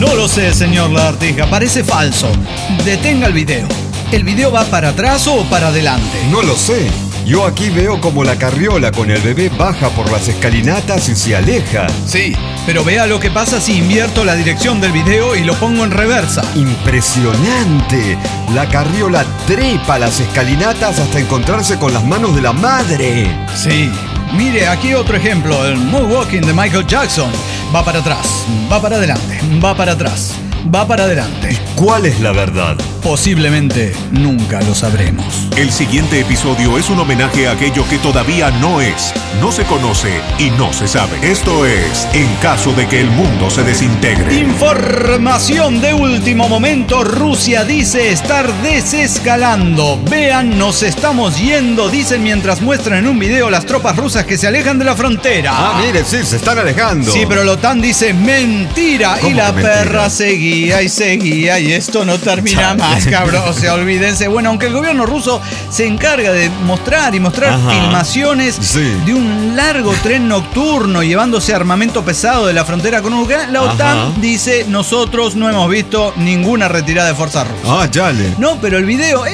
No lo sé, señor Lagartija, parece falso. Detenga el video. ¿El video va para atrás o para adelante? No lo sé. Yo aquí veo como la carriola con el bebé baja por las escalinatas y se aleja. Sí, pero vea lo que pasa si invierto la dirección del video y lo pongo en reversa. ¡Impresionante! La carriola trepa las escalinatas hasta encontrarse con las manos de la madre. Sí. Mire, aquí otro ejemplo, el Moonwalking de Michael Jackson. Va para atrás, va para adelante, va para atrás, va para adelante. ¿Cuál es la verdad? Posiblemente nunca lo sabremos. El siguiente episodio es un homenaje a aquello que todavía no es, no se conoce y no se sabe. Esto es En caso de que el mundo se desintegre. Información de último momento. Rusia dice estar desescalando. Vean, nos estamos yendo, dicen mientras muestran en un video las tropas rusas que se alejan de la frontera. Ah, mire, sí, se están alejando. Sí, pero la OTAN dice mentira. Y la perra seguía y seguía y esto no termina más, cabrón. O sea, olvídense. Bueno, aunque el gobierno ruso se encarga de mostrar filmaciones de un largo tren nocturno llevándose armamento pesado de la frontera con Ucrania, la OTAN dice, nosotros no hemos visto ninguna retirada de fuerzas rusas. Ah, yale. No, pero el video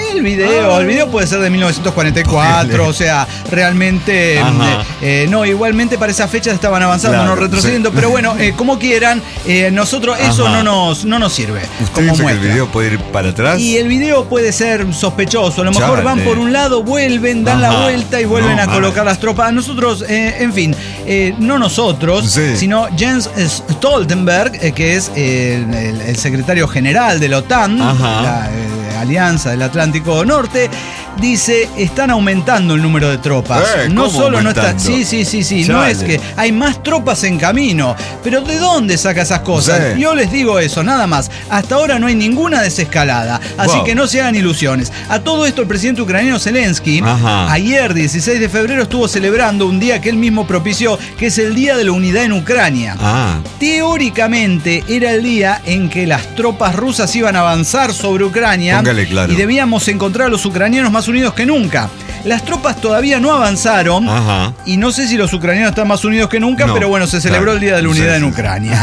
puede ser de 1944, o sea, realmente no, igualmente para esa fecha estaban avanzando, no retrocediendo, pero bueno, como quieran, nosotros eso no nos sirve. ¿Usted dice que el video puede ir para atrás? Y el video puede ser sospechoso, a lo mejor van por un lado, vuelven, dan la vuelta y vuelven a colocar las tropas. Nosotros, en fin, no nosotros, sino Jens Stoltenberg, que es el secretario general de la OTAN, la Alianza del Atlántico Norte, dice, están aumentando el número de tropas. No solo aumentando? no está. Sí. No es que hay más tropas en camino. Pero ¿de dónde saca esas cosas? Yo les digo eso, nada más. Hasta ahora no hay ninguna desescalada. Así que no se hagan ilusiones. A todo esto, el presidente ucraniano Zelensky, ayer, 16 de febrero, estuvo celebrando un día que él mismo propició, que es el Día de la Unidad en Ucrania. Teóricamente era el día en que las tropas rusas iban a avanzar sobre Ucrania. Y debíamos encontrar a los ucranianos más unidos que nunca. Las tropas todavía no avanzaron y no sé si los ucranianos están más unidos que nunca, pero bueno, se celebró el Día de la Unidad en Ucrania.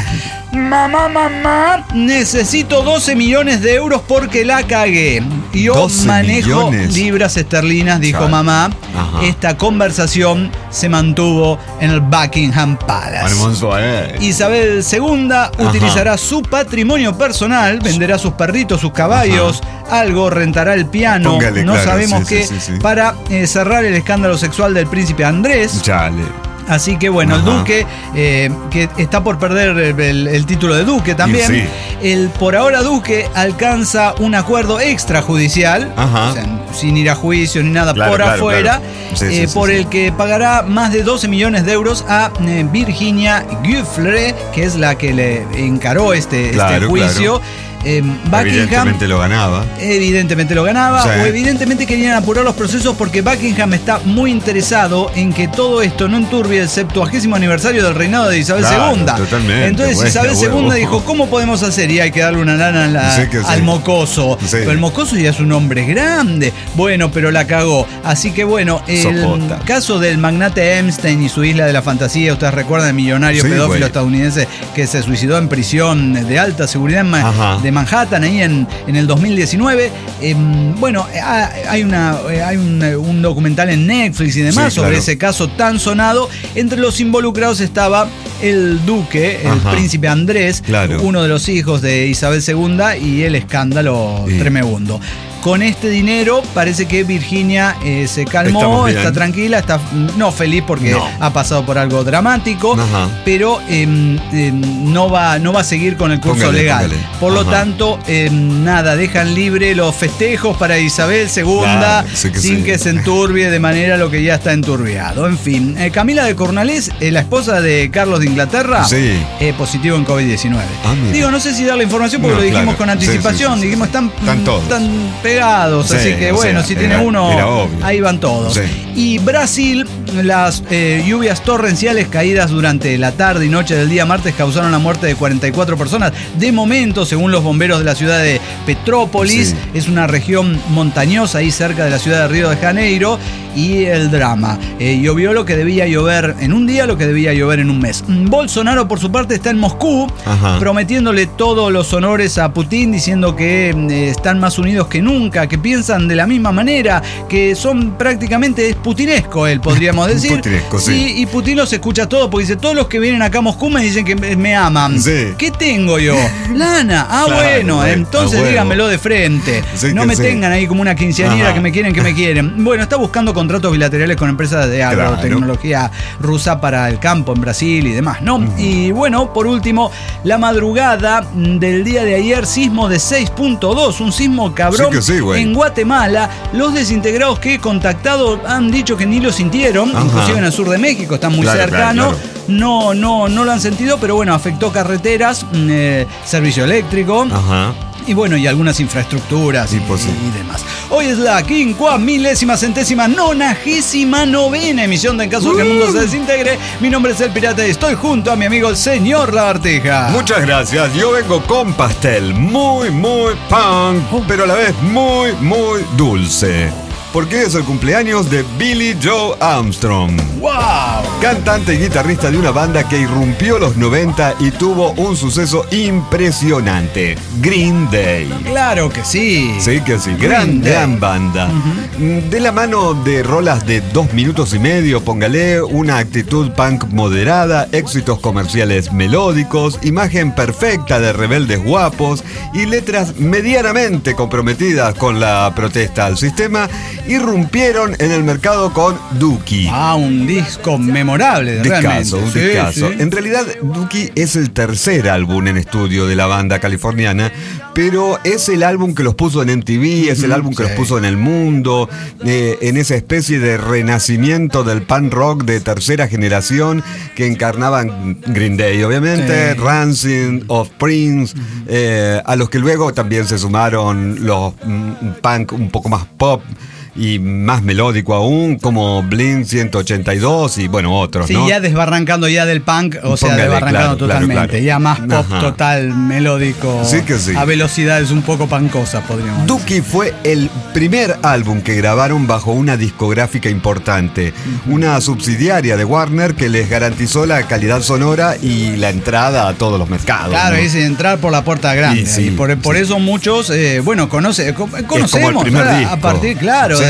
Mamá, necesito 12 millones de euros porque la cagué. Yo manejo libras esterlinas, dijo mamá. Esta conversación se mantuvo en el Buckingham Palace. Isabel II utilizará su patrimonio personal, venderá sus perritos, sus caballos, algo, rentará el piano, sabemos qué, para cerrar el escándalo sexual del príncipe Andrés. Así que bueno, el duque, que está por perder el título de duque también, el por ahora duque alcanza un acuerdo extrajudicial, o sea, sin ir a juicio ni nada, por afuera, por el que pagará más de 12 millones de euros a Virginia Giuffre, que es la que le encaró este juicio. Evidentemente lo ganaba. O evidentemente querían apurar los procesos porque Buckingham está muy interesado en que todo esto no enturbie el 70º aniversario del reinado de Isabel II. Totalmente. Entonces Isabel II dijo, ¿cómo podemos hacer? Y hay que darle una lana al mocoso. Pero el mocoso ya es un hombre grande. Bueno, pero la cagó. Así que bueno, el caso del magnate Epstein y su isla de la fantasía, ustedes recuerdan el millonario pedófilo estadounidense que se suicidó en prisión de alta seguridad de Manhattan ahí en el 2019. Hay un documental en Netflix y demás sobre ese caso tan sonado. Entre los involucrados estaba el duque, el príncipe Andrés, uno de los hijos de Isabel II, y el escándalo tremendo. Con este dinero parece que Virginia se calmó, está tranquila, está no feliz porque ha pasado por algo dramático, pero no va a seguir con el curso legal. Por lo tanto, dejan libre los festejos para Isabel II sin que se enturbie de manera lo que ya está enturbiado. En fin, Camila de Cornalés, la esposa de Carlos de Inglaterra, positivo en COVID-19. Digo, no sé si dar la información porque lo dijimos con anticipación, dijimos están pegados, así que bueno, si tiene uno, ahí van todos. Y Brasil, las lluvias torrenciales caídas durante la tarde y noche del día martes causaron la muerte de 44 personas. De momento, según los bomberos de la ciudad de Petrópolis, es una región montañosa ahí cerca de la ciudad de Río de Janeiro. Y el drama. Llovió lo que debía llover en un día, lo que debía llover en un mes. Bolsonaro, por su parte, está en Moscú, prometiéndole todos los honores a Putin, diciendo que están más unidos que nunca, que piensan de la misma manera, que son prácticamente putinesco, él podríamos decir. Putinesco, sí. Y Putin los escucha todos, porque dice, todos los que vienen acá a Moscú me dicen que me aman. Sí. ¿Qué tengo yo? Lana. Claro, bueno, entonces díganmelo de frente. Sí, no me tengan ahí como una quinceañera que me quieren. Bueno, está buscando contratos bilaterales con empresas de agrotecnología rusa para el campo en Brasil y demás, ¿no? Y bueno, por último, la madrugada del día de ayer, sismo de 6.2, un sismo cabrón en Guatemala. Los desintegrados que he contactado han dicho que ni lo sintieron, inclusive en el sur de México, están muy cercanos. No lo han sentido, pero bueno, afectó carreteras, servicio eléctrico. Y bueno, y algunas infraestructuras y demás. Hoy es la 50.000.099ª emisión de En Caso de que el Mundo se Desintegre. Mi nombre es El Pirata y estoy junto a mi amigo el señor Lagartija. Muchas gracias. Yo vengo con pastel muy punk, pero a la vez muy dulce. Porque es el cumpleaños de Billie Joe Armstrong. ¡Wow! Cantante y guitarrista de una banda que irrumpió los 90 y tuvo un suceso impresionante. Green Day. ¡Claro que sí! Sí que sí. Gran banda. De la mano de rolas de 2 minutos y medio, póngale, una actitud punk moderada, éxitos comerciales melódicos, imagen perfecta de rebeldes guapos y letras medianamente comprometidas con la protesta al sistema, irrumpieron en el mercado con Dookie. Un disco memorable, realmente. Un discazo. En realidad, Dookie es el tercer álbum en estudio de la banda californiana, pero es el álbum que los puso en MTV, es el álbum que los puso en el mundo, en esa especie de renacimiento del punk rock de tercera generación que encarnaban Green Day, obviamente, Rancid, Offspring, a los que luego también se sumaron los punk un poco más pop y más melódico aún, como Blink 182 y bueno, otros, ¿no? Sí, ya desbarrancando ya del punk, desbarrancando totalmente. Claro. Ya más pop total, melódico. Sí que sí. A velocidades un poco pancosas, podríamos decir. Dookie fue el primer álbum que grabaron bajo una discográfica importante, una subsidiaria de Warner que les garantizó la calidad sonora y la entrada a todos los mercados. Claro, ¿no? Es entrar por la puerta grande. Y por eso muchos, conocemos es como el primer disco. A partir,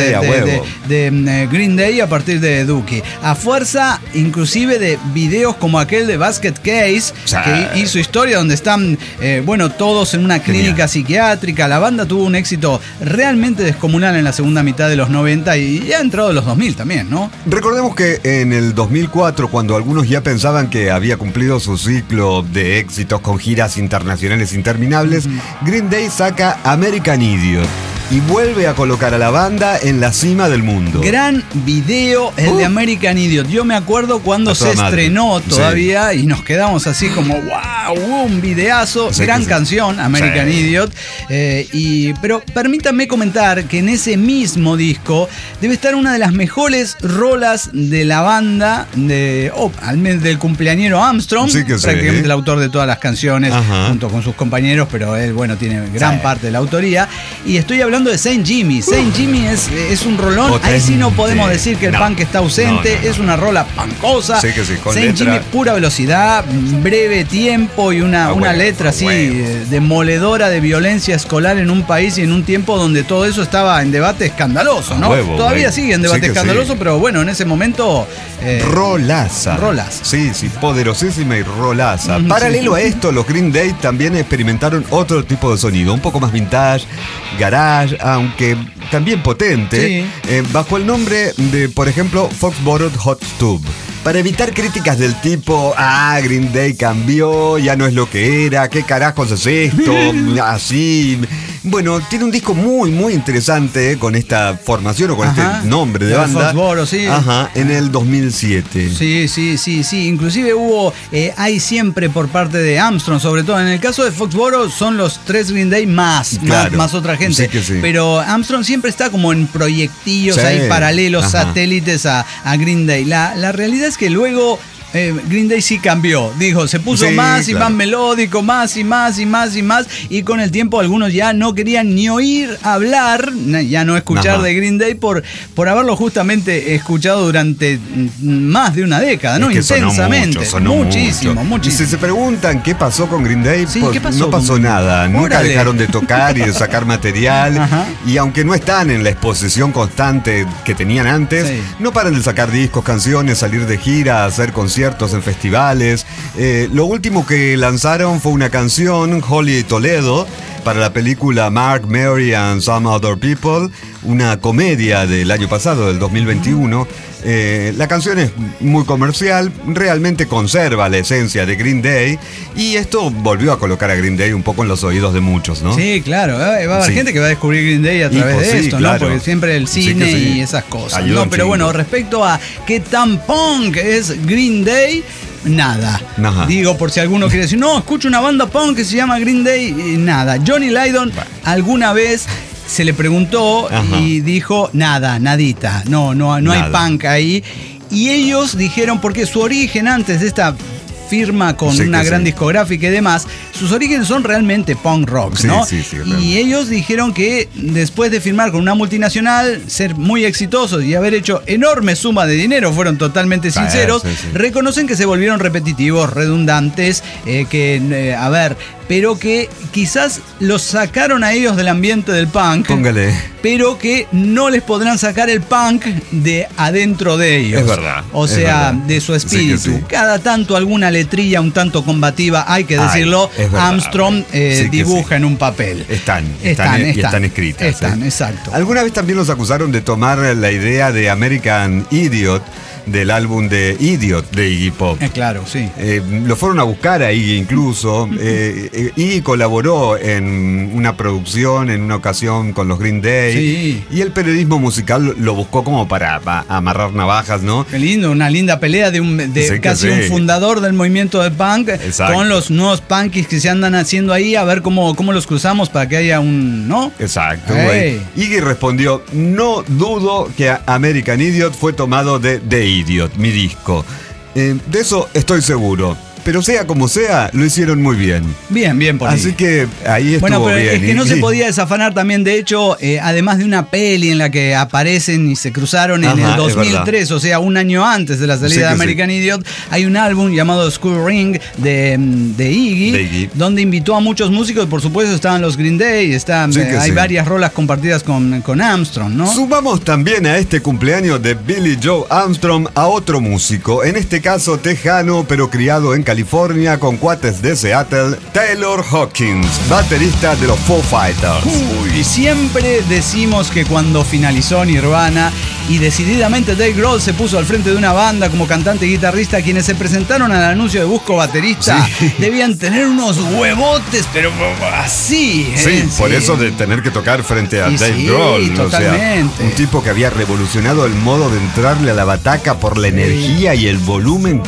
de Green Day a partir de Dookie. A fuerza, inclusive, de videos como aquel de Basket Case, que hizo historia, donde están, todos en una clínica psiquiátrica. La banda tuvo un éxito realmente descomunal en la segunda mitad de los 90 y ya ha entrado en los 2000 también, ¿no? Recordemos que en el 2004, cuando algunos ya pensaban que había cumplido su ciclo de éxitos con giras internacionales interminables, Green Day saca American Idiot y vuelve a colocar a la banda en la cima del mundo. Gran video el de American Idiot. Yo me acuerdo cuando se estrenó todavía y nos quedamos así como wow, un videazo, gran canción, American Idiot. Pero permítanme comentar que en ese mismo disco debe estar una de las mejores rolas de la banda, al menos del cumpleañero Armstrong, prácticamente el autor de todas las canciones, junto con sus compañeros, pero él, tiene gran parte de la autoría. Y estoy hablando de Saint Jimmy. Saint Jimmy es un rolón. Potente. Ahí sí no podemos decir que el punk está ausente. Es una rola punkosa. Saint Jimmy, pura velocidad, breve tiempo y una letra así demoledora de violencia escolar en un país y en un tiempo donde todo eso estaba en debate escandaloso, ¿no? Todavía sigue en debate escandaloso, pero bueno, en ese momento... rolaza. Sí, poderosísima y rolaza. Paralelo a esto, los Green Day también experimentaron otro tipo de sonido, un poco más vintage, garage, aunque también potente, bajo el nombre de, por ejemplo, Foxborough Hot Tub. Para evitar críticas del tipo, Green Day cambió, ya no es lo que era, ¿qué carajos es esto? Así. Bueno, tiene un disco muy, muy interesante con esta formación o con este nombre de banda. Foxboro, sí. Ajá, en el 2007. Sí. Inclusive hay siempre por parte de Armstrong, sobre todo en el caso de Foxboro, son los 3 Green Day más otra gente. Sí que sí. Pero Armstrong siempre está como en proyectillos ahí paralelos, satélites a Green Day. La realidad es que luego Green Day sí cambió, dijo, se puso más y más melódico, más, y con el tiempo algunos ya no querían ni oír hablar, ya no escuchar de Green Day por haberlo justamente escuchado durante más de una década, ¿no? Intensamente. Sonó muchísimo. Y si se preguntan qué pasó con Green Day, ¿qué pasó? No pasó nada, nunca dejaron de tocar y de sacar material, y aunque no están en la exposición constante que tenían antes, no paran de sacar discos, canciones, salir de gira, hacer conciertos en festivales. Lo último que lanzaron fue una canción, Holly Toledo, para la película Mark, Mary and Some Other People, una comedia del año pasado, del 2021. La canción es muy comercial, realmente conserva la esencia de Green Day, y esto volvió a colocar a Green Day un poco en los oídos de muchos, ¿no? Sí, claro, va a haber gente que va a descubrir Green Day a través de esto, claro, ¿no? Porque siempre el cine y esas cosas. No, pero bueno, respecto a qué tan punk es Green Day, nada. Digo, por si alguno quiere decir, no, escucho una banda punk que se llama Green Day, nada. Johnny Lydon alguna vez se le preguntó y dijo, nadita, no hay punk ahí. Y ellos dijeron, porque su origen antes de esta firma con una gran discográfica y demás, sus orígenes son realmente punk rock, ¿no? Y ellos dijeron que después de firmar con una multinacional, ser muy exitosos y haber hecho enormes sumas de dinero, fueron totalmente sinceros, reconocen que se volvieron repetitivos, redundantes, pero que quizás los sacaron a ellos del ambiente del punk, pero que no les podrán sacar el punk de adentro de ellos. Es verdad. O sea, de su espíritu. Cada tanto alguna letrilla un tanto combativa, hay que decirlo, Armstrong dibuja en un papel. Están escritas. Exacto. Alguna vez también los acusaron de tomar la idea de American Idiot, del álbum de Idiot de Iggy Pop. Claro, sí. Lo fueron a buscar a Iggy incluso. Iggy colaboró en una producción, en una ocasión con los Green Day. Y el periodismo musical lo buscó como para amarrar navajas, ¿no? Qué lindo, una linda pelea de casi un fundador del movimiento de punk con los nuevos punkies que se andan haciendo ahí, a ver cómo los cruzamos para que haya un, ¿no? Exacto. Iggy respondió, no dudo que American Idiot fue tomado de Idiot, mi disco. De eso estoy seguro. Pero sea como sea, lo hicieron muy bien. Bien por ahí. Así que ahí estuvo bien. Bueno, pero es que no se podía desafanar también. De hecho, además de una peli en la que aparecen y se cruzaron en el 2003, o sea, un año antes de la salida de American Idiot, hay un álbum llamado School Ring de Iggy, donde invitó a muchos músicos. Por supuesto, estaban los Green Day, hay varias rolas compartidas con Armstrong, ¿no? Sumamos también a este cumpleaños de Billy Joe Armstrong a otro músico, en este caso tejano, pero criado en California con cuates de Seattle, Taylor Hawkins, baterista de los Foo Fighters. Y siempre decimos que cuando finalizó Nirvana y decididamente Dave Grohl se puso al frente de una banda como cantante y guitarrista, quienes se presentaron al anuncio de busco baterista debían tener unos huevotes, pero así. Por eso de tener que tocar frente a Dave Grohl. Totalmente. O sea, un tipo que había revolucionado el modo de entrarle a la bataca por la energía y el volumen.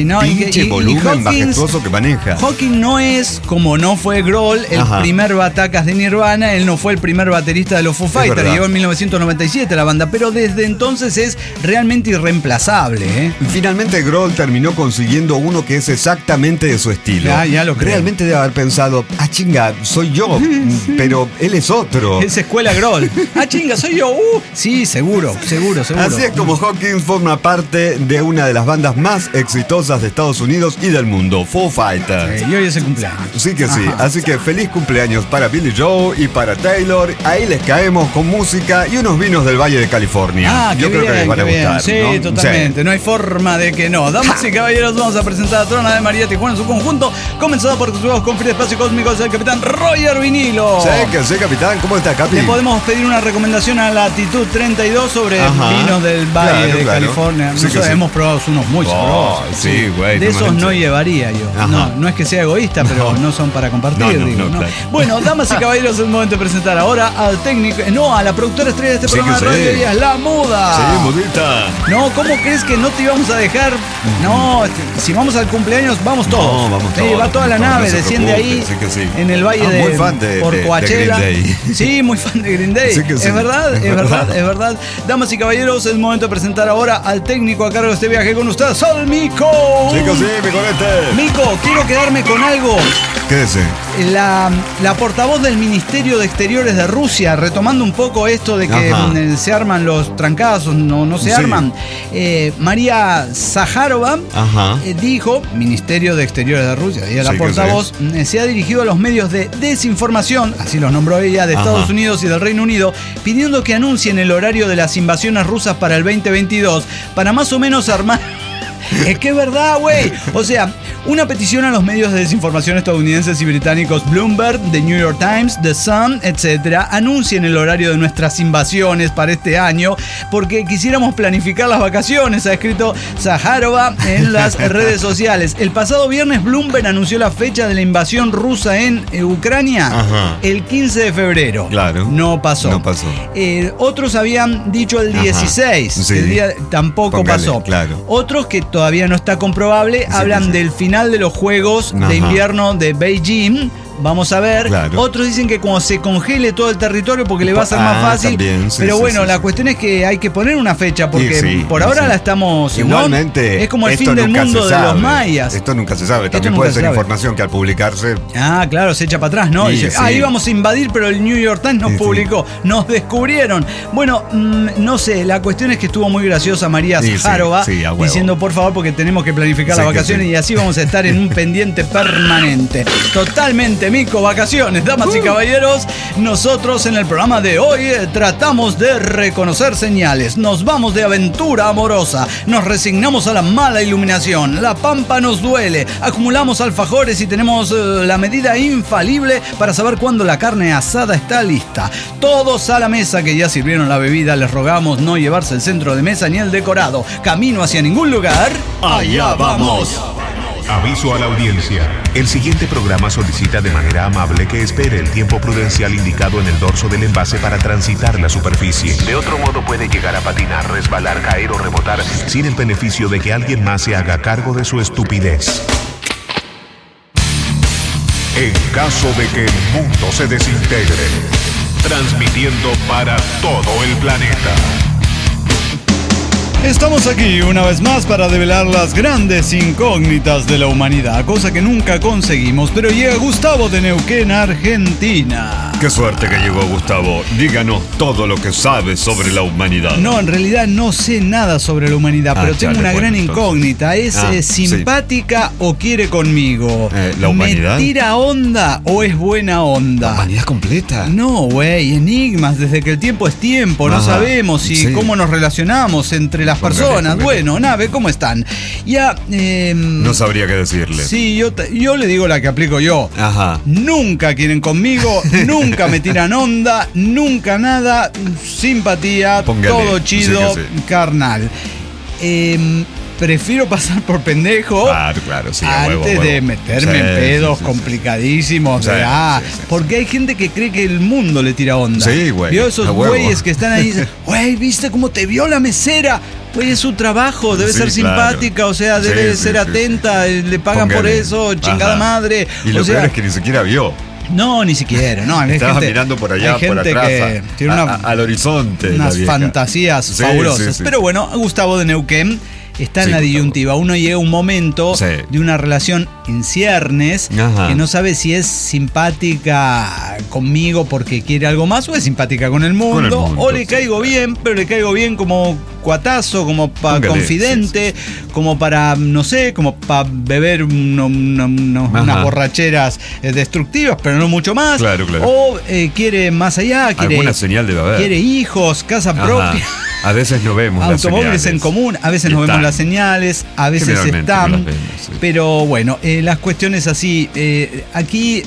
Volumen majestuoso que maneja. Hawkins no es, como no fue Grohl, el primer batacas de Nirvana. Él no fue el primer baterista de los Foo Fighters. Llegó en 1997 la banda, pero desde entonces es realmente irreemplazable. Finalmente Grohl terminó consiguiendo uno que es exactamente de su estilo. Ya lo creo. Realmente debe haber pensado, chinga, soy yo, pero él es otro. Es escuela Grohl. Chinga, soy yo. Sí, seguro. Así es como Hawkins forma parte de una de las bandas más exitosas de Estados Unidos y del mundo, Foo Fighters. Y hoy es el cumpleaños. Sí que sí. Así que feliz cumpleaños para Billy Joe y para Taylor. Ahí les caemos con música y unos vinos del Valle de California. Yo creo que les van a gustar. Sí, ¿no? Totalmente. No hay forma de que no. Damas y caballeros, vamos a presentar a Trona de María Tijuana en su conjunto, comenzado por sus juegos con Free Espacio Cósmico, el capitán Roger Vinilo. Sí, capitán. ¿Cómo está, Capi? Le podemos pedir una recomendación a Latitud 32 sobre vinos del Valle de California. Nosotros hemos probado unos muy sabrosos. Sí, güey. De esos no lleva llevaría yo. No es que sea egoísta, pero no son para compartir, digo. ¿No? Claro. Bueno, damas y caballeros, es el momento de presentar ahora al técnico, a la productora estrella de este programa de radio, ella es la Muda. Sí, Mudita. No, ¿cómo crees que no te íbamos a dejar? No, si vamos al cumpleaños, vamos todos. No, vamos todos. Va toda la nave, desciende ahí en el valle de muy fan de Coachella. Green Day. Sí, muy fan de Green Day. Sí que sí. Es verdad. Damas y caballeros, es el momento de presentar ahora al técnico a cargo de este viaje con ustedes, al Mico. Chicos, sí, mi conecte. Mico, quiero quedarme con algo. ¿Qué es? La portavoz del Ministerio de Exteriores de Rusia, retomando un poco esto de que se arman los trancazos, no se arman. María Zaharova dijo, Ministerio de Exteriores de Rusia, ella la portavoz, se ha dirigido a los medios de desinformación, así los nombró ella, de Estados Unidos y del Reino Unido, pidiendo que anuncien el horario de las invasiones rusas para el 2022, para más o menos armar... Es que es verdad, güey. O sea, una petición a los medios de desinformación estadounidenses y británicos Bloomberg, The New York Times, The Sun, etc. anuncien el horario de nuestras invasiones para este año porque quisiéramos planificar las vacaciones, ha escrito Zaharova en las redes sociales. El pasado viernes Bloomberg anunció la fecha de la invasión rusa en Ucrania, el 15 de febrero. Claro. No pasó. Otros habían dicho el 16. Sí. El día tampoco pasó. Claro. Otros que todavía no está comprobable, hablan del final de los Juegos de invierno de Beijing. Vamos a ver. Claro. Otros dicen que como se congele todo el territorio porque le va a ser más fácil. También, pero bueno, la cuestión es que hay que poner una fecha porque por ahora la estamos... Igualmente, es como el fin del mundo de los mayas. Esto nunca se sabe. También puede ser información que al publicarse... claro, se echa para atrás, ¿no? Dice, íbamos a invadir, pero el New York Times nos publicó. Nos descubrieron. Bueno, no sé, la cuestión es que estuvo muy graciosa María Zaharova diciendo, por favor, porque tenemos que planificar las vacaciones y así vamos a estar en un pendiente permanente. Totalmente. Mico, vacaciones, damas y caballeros. Nosotros en el programa de hoy tratamos de reconocer señales. Nos vamos de aventura amorosa. Nos resignamos a la mala iluminación. La pampa nos duele. Acumulamos alfajores y tenemos la medida infalible para saber cuándo la carne asada está lista. Todos a la mesa que ya sirvieron la bebida. Les rogamos no llevarse el centro de mesa ni el decorado. Camino hacia ningún lugar. Allá vamos. Aviso a la audiencia. El siguiente programa solicita de manera amable que espere el tiempo prudencial indicado en el dorso del envase para transitar la superficie. De otro modo puede llegar a patinar, resbalar, caer o rebotar sin el beneficio de que alguien más se haga cargo de su estupidez. En caso de que el mundo se desintegre, transmitiendo para todo el planeta. Estamos aquí una vez más para develar las grandes incógnitas de la humanidad, cosa que nunca conseguimos, pero llega Gustavo de Neuquén, Argentina. Qué suerte que llegó Gustavo. Díganos todo lo que sabe sobre la humanidad. No, en realidad no sé nada sobre la humanidad, pero tengo una gran incógnita. ¿Es simpática o quiere conmigo? ¿La humanidad? ¿Me tira onda o es buena onda? ¿La humanidad completa? No, güey, enigmas desde que el tiempo es tiempo. No sabemos cómo nos relacionamos entre las personas. Bueno, nave, ¿cómo están? Ya, no sabría qué decirle. Sí, yo le digo la que aplico yo. Nunca quieren conmigo, nunca me tiran onda, nunca nada, simpatía, todo chido, carnal. Prefiero pasar por pendejo claro, sí, antes de meterme en pedos complicadísimos. Porque hay gente que cree que el mundo le tira onda. Sí, güey. Vio esos güeyes que están ahí. Güey, ¿viste cómo te vio la mesera? Güey, es su trabajo, debe ser simpática, o sea, debe ser atenta, le pagan por eso, chingada madre. Y lo peor es que ni siquiera vio. No, ni siquiera. No, estaba mirando por allá, por atrás, que tiene al horizonte. Unas fantasías fabulosas. Pero bueno, Gustavo de Neuquén está en la disyuntiva. Uno llega a un momento de una relación en ciernes que no sabe si es simpática conmigo porque quiere algo más o es simpática con el mundo, o le caigo bien, pero le caigo bien como cuatazo, como para confidente, como para, no sé, como para beber unas borracheras destructivas, pero no mucho más. Claro. O quiere más allá, quiere alguna señal debe haber. Quiere hijos, casa propia. A veces no vemos automóviles las señales en común, a veces no vemos las señales, a veces están. No vemos, sí. Pero bueno, las cuestiones así, aquí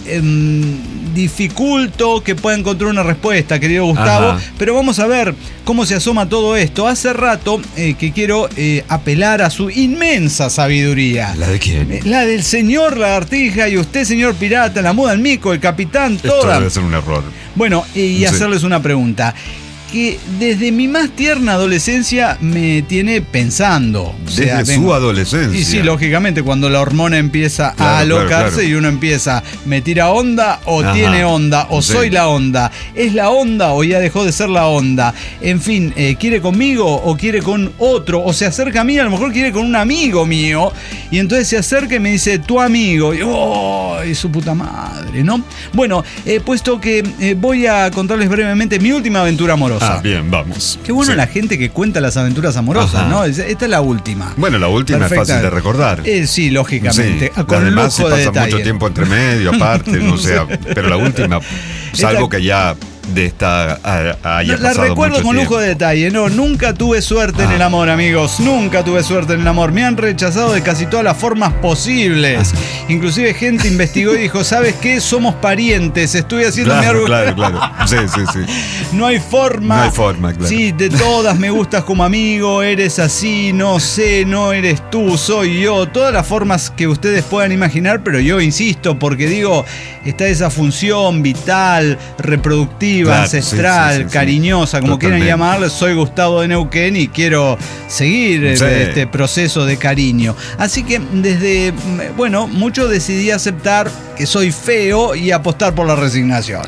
dificulto que pueda encontrar una respuesta, querido Gustavo. Ajá. Pero vamos a ver cómo se asoma todo esto. Hace rato que quiero apelar a su inmensa sabiduría. ¿La de quién? La del señor Lagartija y usted, señor Pirata, la muda, el mico, el capitán, Esto toda. debe ser un error. Bueno, y hacerles una pregunta que desde mi más tierna adolescencia me tiene pensando. Desde su adolescencia. Y sí, lógicamente, cuando la hormona empieza a alocarse y uno empieza, ¿me tira onda o tiene onda o soy la onda? ¿Es la onda o ya dejó de ser la onda? En fin, ¿quiere conmigo o quiere con otro? O se acerca a mí, a lo mejor quiere con un amigo mío. Y entonces se acerca y me dice, tu amigo. Y, ¡ay, su puta madre!, ¿no? Bueno, puesto que voy a contarles brevemente mi última aventura amorosa. Ah, bien, vamos. Qué bueno la gente que cuenta las aventuras amorosas, ¿no? Esta es la última. Bueno, la última Perfecta. Es fácil de recordar. Sí, lógicamente. Sí. Con además lujo se de pasa detalle. mucho tiempo entre medio, aparte, no sé. Pero la última, salvo que ya de esta haya la pasado recuerdo mucho con tiempo. lujo de detalle. No, nunca tuve suerte en el amor, amigos. Nunca tuve suerte en el amor. Me han rechazado de casi todas las formas posibles. Inclusive gente investigó y dijo, ¿sabes qué? Somos parientes. Estuve haciendo mi árbol. Claro. Sí. No hay forma. No hay forma, claro. Sí, de todas me gustas como amigo, eres así, no sé, no eres tú, soy yo. Todas las formas que ustedes puedan imaginar, pero yo insisto, porque digo, está esa función vital, reproductiva, Claro, ancestral, sí. cariñosa, como Totalmente. quieran llamarle. Soy Gustavo de Neuquén y quiero seguir este proceso de cariño. Así que desde, mucho decidí aceptar que soy feo y apostar por la resignación.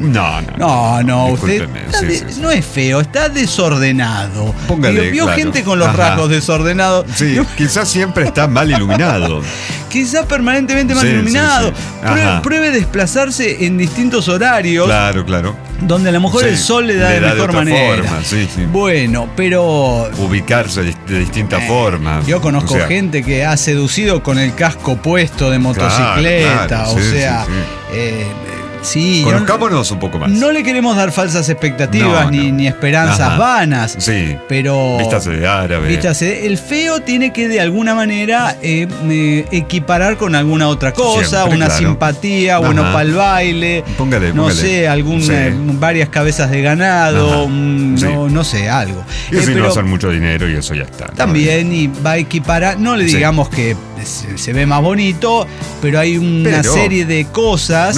No, usted Discúlpeme, no es feo, está desordenado. Póngale, Vio claro. gente con los Ajá. rasgos desordenados. Sí, quizás siempre está mal iluminado. Quizás permanentemente mal iluminado. Ajá. Pruebe desplazarse en distintos horarios. Claro. Donde a lo mejor el sol le da de mejor otra manera. forma, sí. Bueno, pero Ubicarse de distinta forma. yo conozco O sea, gente que ha seducido con el casco puesto de motocicleta. Claro, sí. Conozcámonos un poco más. No le queremos dar falsas expectativas ni esperanzas vanas. Sí. Pero Vístase de árabe. el feo tiene que de alguna manera equiparar con alguna otra cosa, Siempre, una claro. simpatía, bueno, para el baile. Póngale. No sé, varias cabezas de ganado, no sé, algo. Y si no pero hacer mucho dinero y eso ya está. también, y va a equiparar, no le digamos que se ve más bonito, pero hay una serie de cosas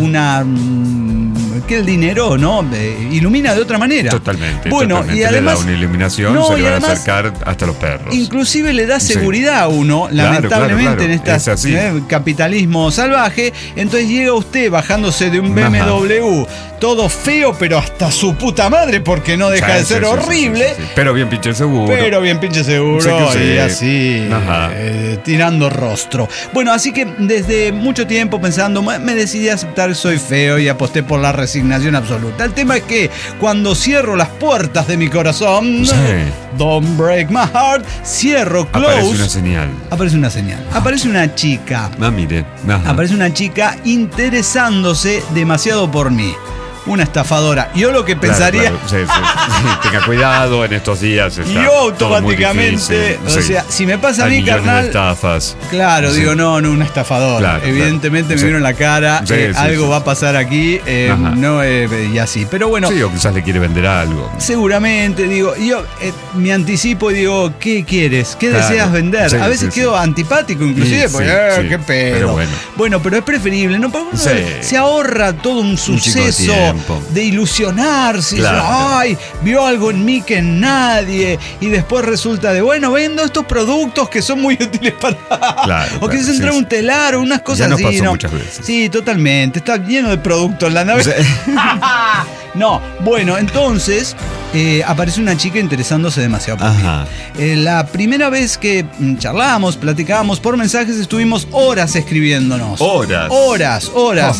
que el dinero, ¿no? Ilumina de otra manera. Totalmente. Bueno, y además le da una iluminación, se le van a acercar hasta los perros. Inclusive le da seguridad a uno, lamentablemente, en este capitalismo salvaje. Entonces llega usted bajándose de un BMW, todo feo, pero hasta su puta madre, porque no deja de ser horrible. Sí. Pero bien pinche seguro. Y así, tirando rostro. Bueno, así que desde mucho tiempo pensando, me decidí a aceptar que soy feo y aposté por la resignación absoluta. El tema es que cuando cierro las puertas de mi corazón, don't break my heart, cierro, close. Aparece una señal. Aparece una chica. Mire. Aparece una chica interesándose demasiado por mí. Una estafadora. Yo lo que pensaría. Claro. Tenga cuidado en estos días. Yo automáticamente. O sea, si me pasa a mí, carnal. De estafas. Claro, digo, no, una estafadora. Claro, evidentemente me vieron la cara. Algo va a pasar aquí. Y así. Pero bueno. Sí, o quizás le quiere vender algo. Seguramente, digo. Yo me anticipo y digo, ¿qué quieres? ¿Qué deseas vender? A veces quedo antipático, inclusive. Qué pedo. Pero bueno, pero es preferible, ¿no? Se ahorra todo un suceso de ilusionarse. Ay, vio algo en mí que en nadie. Y después resulta de, vendo estos productos que son muy útiles para. O que se entra un telar o unas cosas así. Pasó muchas veces. Sí, totalmente. Está lleno de productos en la nave. No, bueno, entonces aparece una chica interesándose demasiado por mí. La primera vez que charlamos, platicábamos por mensajes, estuvimos horas escribiéndonos. Horas.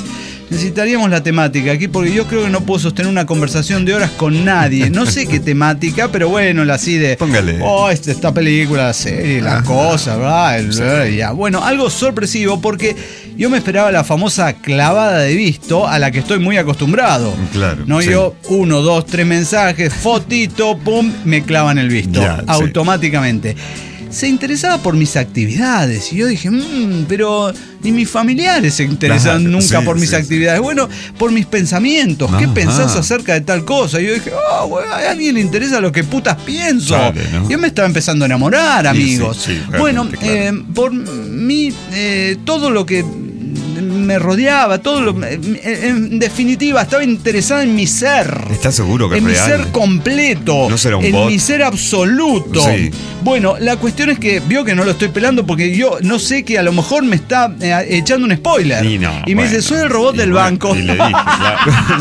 necesitaríamos la temática aquí, porque yo creo que no puedo sostener una conversación de horas con nadie. No sé qué temática, pero bueno, la así de... Póngale. Esta película, la serie, las cosas, ¿verdad? Ya. Bueno, algo sorpresivo, porque yo me esperaba la famosa clavada de visto a la que estoy muy acostumbrado. Claro. No, yo 1, 2, 3 mensajes, fotito, pum, me clavan el visto. Ya, automáticamente. Se interesaba por mis actividades y yo dije, pero ni mis familiares se interesan nunca por mis actividades. Bueno, por mis pensamientos. ¿Qué pensás acerca de tal cosa? Y yo dije, bueno, a alguien le interesa lo que putas pienso. Vale, ¿no? Yo me estaba empezando a enamorar, amigos. Bueno, claro. Por mí, todo lo que me rodeaba, en definitiva, estaba interesada en mi ser. ¿Estás seguro que es real? En mi ser completo. ¿No será un en bot? Mi ser absoluto. Sí. Bueno, la cuestión es que vio que no lo estoy pelando porque yo no sé, que a lo mejor me está echando un spoiler. Y me dice, soy el robot del banco. Y le dije, claro.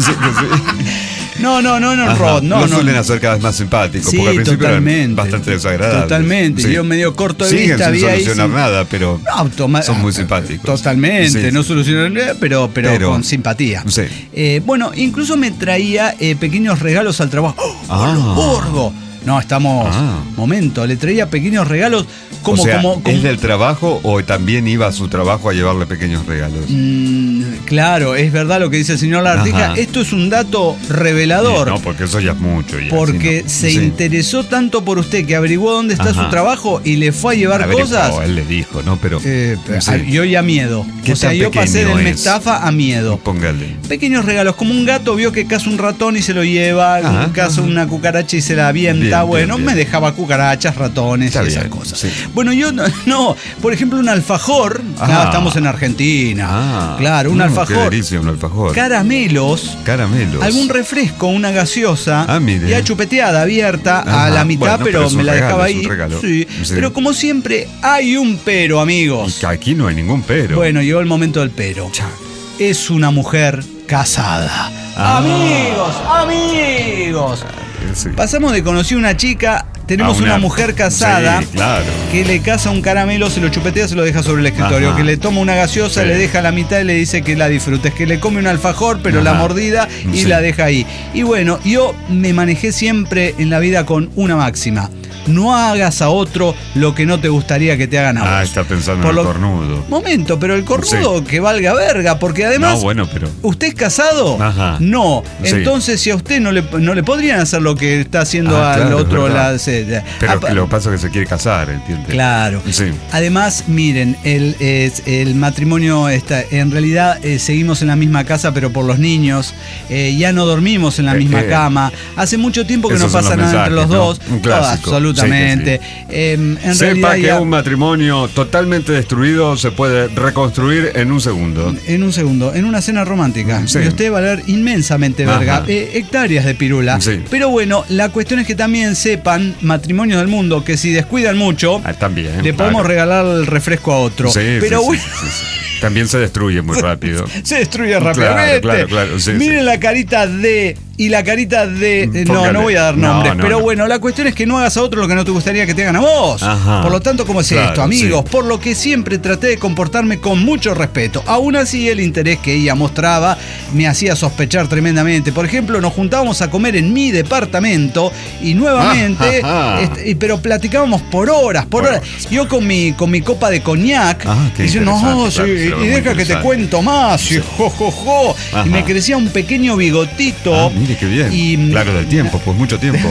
No, el robot. No suelen hacer cada vez más simpáticos, porque al principio eran bastante desagradables. Totalmente. Sí. Yo medio corto de vista. Siguen sin solucionar nada, pero son muy simpáticos. Totalmente. Sí. No solucionan nada, pero con simpatía. Sí. Bueno, incluso me traía pequeños regalos al trabajo. ¡Gordo! No, estamos... Momento, le traía pequeños regalos como... ¿Es del trabajo o también iba a su trabajo a llevarle pequeños regalos? Claro, es verdad lo que dice el señor Lagartija. Esto es un dato revelador. No, porque eso ya es mucho. Porque se interesó tanto por usted que averiguó dónde está su trabajo y le fue a llevar cosas. Él le dijo, ¿no? Pero... yo ya miedo. O sea, yo pasé del me estafa a miedo. Póngale. Pequeños regalos, como un gato vio que caza un ratón y se lo lleva, caza una cucaracha y se la avienta. Bien. Me dejaba cucarachas, ratones y esas cosas. Sí. Bueno, yo no. Por ejemplo, un alfajor. Estamos en Argentina. Claro, un alfajor. Qué delicia, un alfajor. Caramelos. Algún refresco, una gaseosa. Ya chupeteada, abierta a la mitad, pero me la dejaba ahí. Sí. Pero como siempre, hay un pero, amigos. Y aquí no hay ningún pero. Bueno, llegó el momento del pero. Es una mujer casada. Amigos. Sí. Pasamos de conocí una chica, tenemos una mujer casada que le caza un caramelo, se lo chupetea, se lo deja sobre el escritorio, que le toma una gaseosa, le deja la mitad y le dice que la disfrutes, que le come un alfajor, pero la mordida y la deja ahí. Y bueno, yo me manejé siempre en la vida con una máxima: no hagas a otro lo que no te gustaría que te hagan a vos. Está pensando en el cornudo. Momento, pero el cornudo que valga verga, porque además, ¿usted es casado? No. Entonces, si a usted no le podrían hacer lo que está haciendo al otro. Pero lo que pasa es que se quiere casar, ¿entiendes? Claro. Sí. Además, miren, el matrimonio en realidad seguimos en la misma casa, pero por los niños. Ya no dormimos en la misma cama. Hace mucho tiempo que no pasa nada entre los dos. Un clásico. Absolutamente. En Sepa que un matrimonio totalmente destruido se puede reconstruir en un segundo. En una cena romántica. Y usted va a ver inmensamente verga. Hectáreas de pirula. Pero bueno, la cuestión es que también sepan, matrimonios del mundo, que si descuidan mucho, le podemos regalar el refresco a otro. Pero bueno. También se destruye muy rápido. Se destruye rápidamente. Claro. Miren la carita de... Y la carita de... No voy a dar nombres. Pero bueno, la cuestión es que no hagas a otro lo que no te gustaría que te hagan a vos. Por lo tanto, ¿cómo es esto, amigos? Por lo que siempre traté de comportarme con mucho respeto. Aún así, el interés que ella mostraba me hacía sospechar tremendamente. Por ejemplo, nos juntábamos a comer en mi departamento y nuevamente... pero platicábamos por horas. Yo con mi copa de coñac. Diciendo, y deja que te cuento más. Y y me crecía un pequeño bigotito. Mire qué bien. Claro, del tiempo, pues mucho tiempo.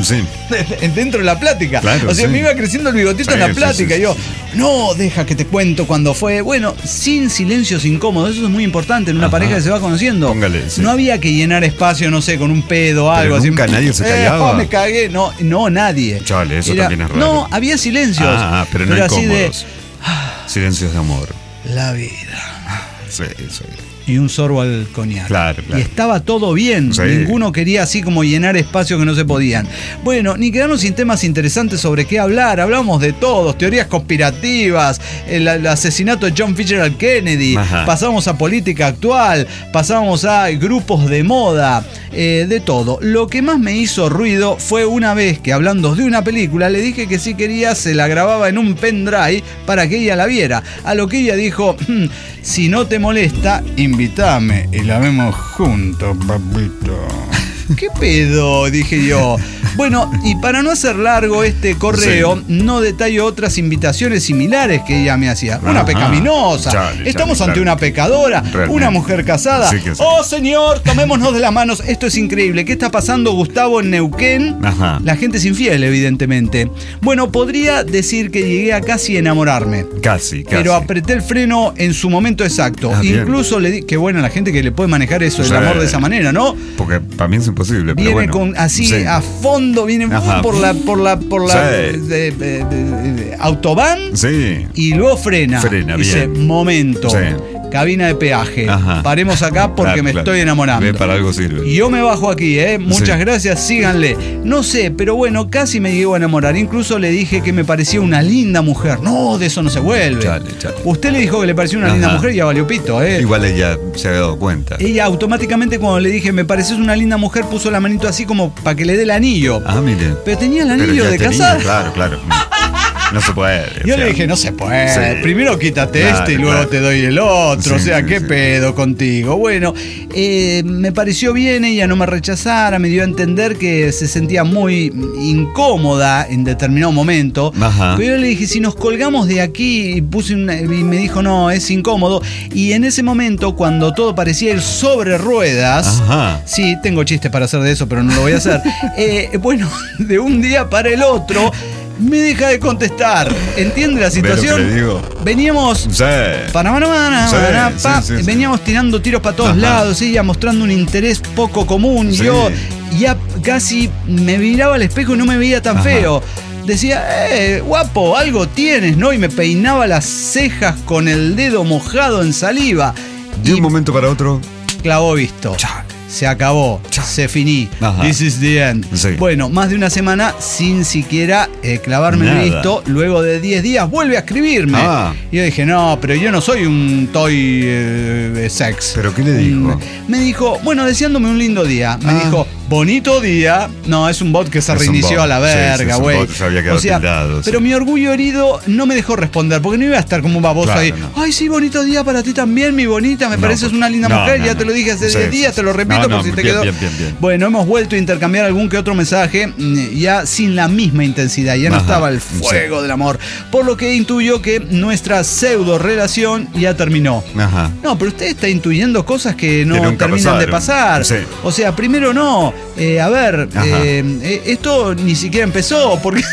Dentro de la plática. Claro, me iba creciendo el bigotito en la plática. Y yo, no, deja que te cuento cuando fue. Bueno, sin silencios incómodos. Eso es muy importante en una pareja que se va conociendo. Póngale. No había que llenar espacio, no sé, con un pedo o algo así. Nunca nadie se callaba. Me cagué. No, nadie. Chale, eso también es raro. No, había silencios. Pero no incómodos. Silencios de amor. La vida. Sí. Y un sorbo al coñac. Claro. Y estaba todo bien. Ninguno quería así como llenar espacios que no se podían. Bueno, ni quedarnos sin temas interesantes sobre qué hablar. Hablamos de todos, teorías conspirativas, el asesinato de John Fitzgerald Kennedy. Pasamos a política actual, pasamos a grupos de moda, de todo. Lo que más me hizo ruido fue una vez que, hablando de una película, le dije que si quería se la grababa en un pendrive para que ella la viera. A lo que ella dijo, si no te molesta, y invítame y la vemos juntos, papito. ¿Qué pedo? Dije yo. Bueno, y para no hacer largo este correo, no detallo otras invitaciones similares que ella me hacía. Una pecaminosa. Estamos ante una pecadora, una mujer casada. Sí, oh, señor, tomémonos de las manos. Esto es increíble. ¿Qué está pasando, Gustavo, en Neuquén? La gente es infiel, evidentemente. Bueno, podría decir que llegué a casi enamorarme. Casi. Pero apreté el freno en su momento exacto. Incluso le di... Qué buena la gente que le puede manejar eso, el amor de esa manera, ¿no? Porque para mí es imposible. Viene pero bueno, con así a fondo, viene por la autobahn y luego frena dice, bien. Momento. Cabina de peaje. Paremos acá porque me estoy enamorando. Para algo sirve. Y yo me bajo aquí, Muchas gracias, síganle. No sé, pero bueno, casi me llegó a enamorar. Incluso le dije que me parecía una linda mujer. No, de eso no se vuelve. Chale. Usted le dijo que le parecía una linda mujer y ya valió pito, Igual ella se había dado cuenta. Ella automáticamente cuando le dije me pareces una linda mujer puso la manito así como para que le dé el anillo. Mire. Pero tenía el anillo de casada. Claro. No se puede. Yo le dije, no se puede. Primero quítate y luego te doy el otro. ¿Qué pedo contigo? Bueno, me pareció bien, ella no me rechazara, me dio a entender que se sentía muy incómoda en determinado momento. Pero yo le dije, si nos colgamos de aquí, y me dijo, no, es incómodo. Y en ese momento, cuando todo parecía ir sobre ruedas, sí, tengo chistes para hacer de eso, pero no lo voy a hacer. Bueno, de un día para el otro, me deja de contestar. ¿Entiende la situación? Veníamos veníamos tirando tiros para todos lados, ella mostrando un interés poco común. Yo ya casi me miraba al espejo y no me veía tan feo. Decía, guapo, algo tienes, ¿no? Y me peinaba las cejas con el dedo mojado en saliva. De un momento para otro, clavó visto. Se acabó, se finí. This is the end. Bueno, más de una semana sin siquiera clavarme el visto. Luego de 10 días vuelve a escribirme. Y yo dije, no, pero yo no soy un toy sex. ¿Pero qué le dijo? Me dijo, bueno, deseándome un lindo día. Me dijo, bonito día. No, es un bot que se reinició a la verga, güey. O sea, pero mi orgullo herido no me dejó responder, porque no iba a estar como un baboso ahí. Ay, sí, bonito día para ti también, mi bonita. Me pareces una linda mujer. Ya te lo dije hace 10 días, te lo repito por si te quedó. Bien. Bueno, hemos vuelto a intercambiar algún que otro mensaje, ya sin la misma intensidad. Ya no estaba el fuego del amor. Por lo que intuyo que nuestra pseudo relación ya terminó. No, pero usted está intuyendo cosas que no terminan de pasar. O sea, primero no. Esto ni siquiera empezó. Porque...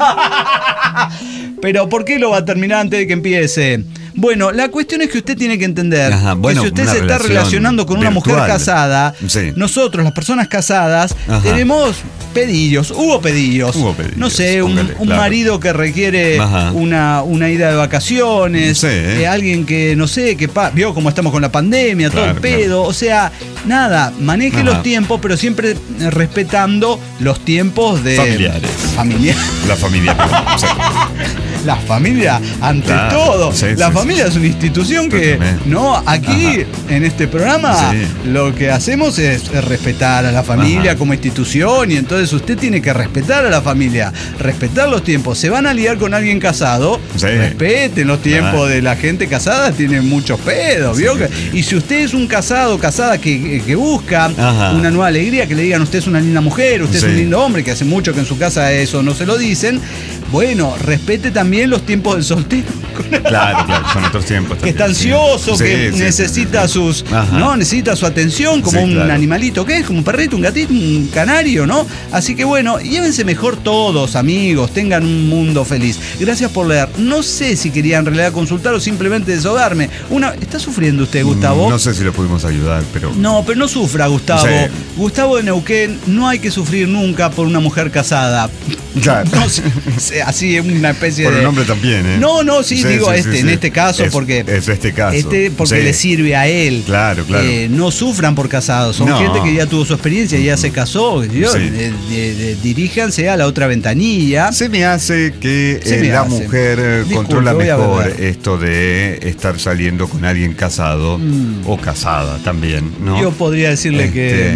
Pero ¿por qué lo va a terminar antes de que empiece? Bueno, la cuestión es que usted tiene que entender que si usted se está relacionando con una mujer casada, nosotros, las personas casadas, tenemos pedidos. Hubo pedidos. No sé, un marido que requiere una ida de vacaciones, alguien que, no sé, que vio cómo estamos con la pandemia, todo el pedo. O sea, nada, maneje los tiempos, pero siempre respetando los tiempos de... Familiares. La familia. La familia, ante todo. La familia es una institución que, aquí, en este programa, lo que hacemos es respetar a la familia como institución, y entonces usted tiene que respetar a la familia, respetar los tiempos. Se van a liar con alguien casado, respeten los tiempos de la gente casada, tienen muchos pedos, ¿vio? Y si usted es un casado, casada que busca una nueva alegría, que le digan usted es una linda mujer, usted es un lindo hombre, que hace mucho que en su casa eso no se lo dicen, bueno, respete también los tiempos del soltero. Claro, son otros tiempos. Que está ansioso, que necesita necesita su atención, como un animalito, ¿qué es? Como un perrito, un gatito, un canario, ¿no? Así que bueno, llévense mejor todos, amigos, tengan un mundo feliz. Gracias por leer. No sé si quería en realidad consultar o simplemente desahogarme. ¿Está sufriendo usted, Gustavo? No sé si lo pudimos ayudar, pero... No, pero no sufra, Gustavo. Gustavo de Neuquén, no hay que sufrir nunca por una mujer casada. Claro. No, así es una especie por el nombre también, ¿eh? No, digo en este caso, porque le sirve a él. Claro. No sufran por casados, son gente que ya tuvo su experiencia, ya se casó. Diríjanse a la otra ventanilla. Se me hace que la mujer controla mejor esto de estar saliendo con alguien casado o casada también, ¿no? Yo podría decirle que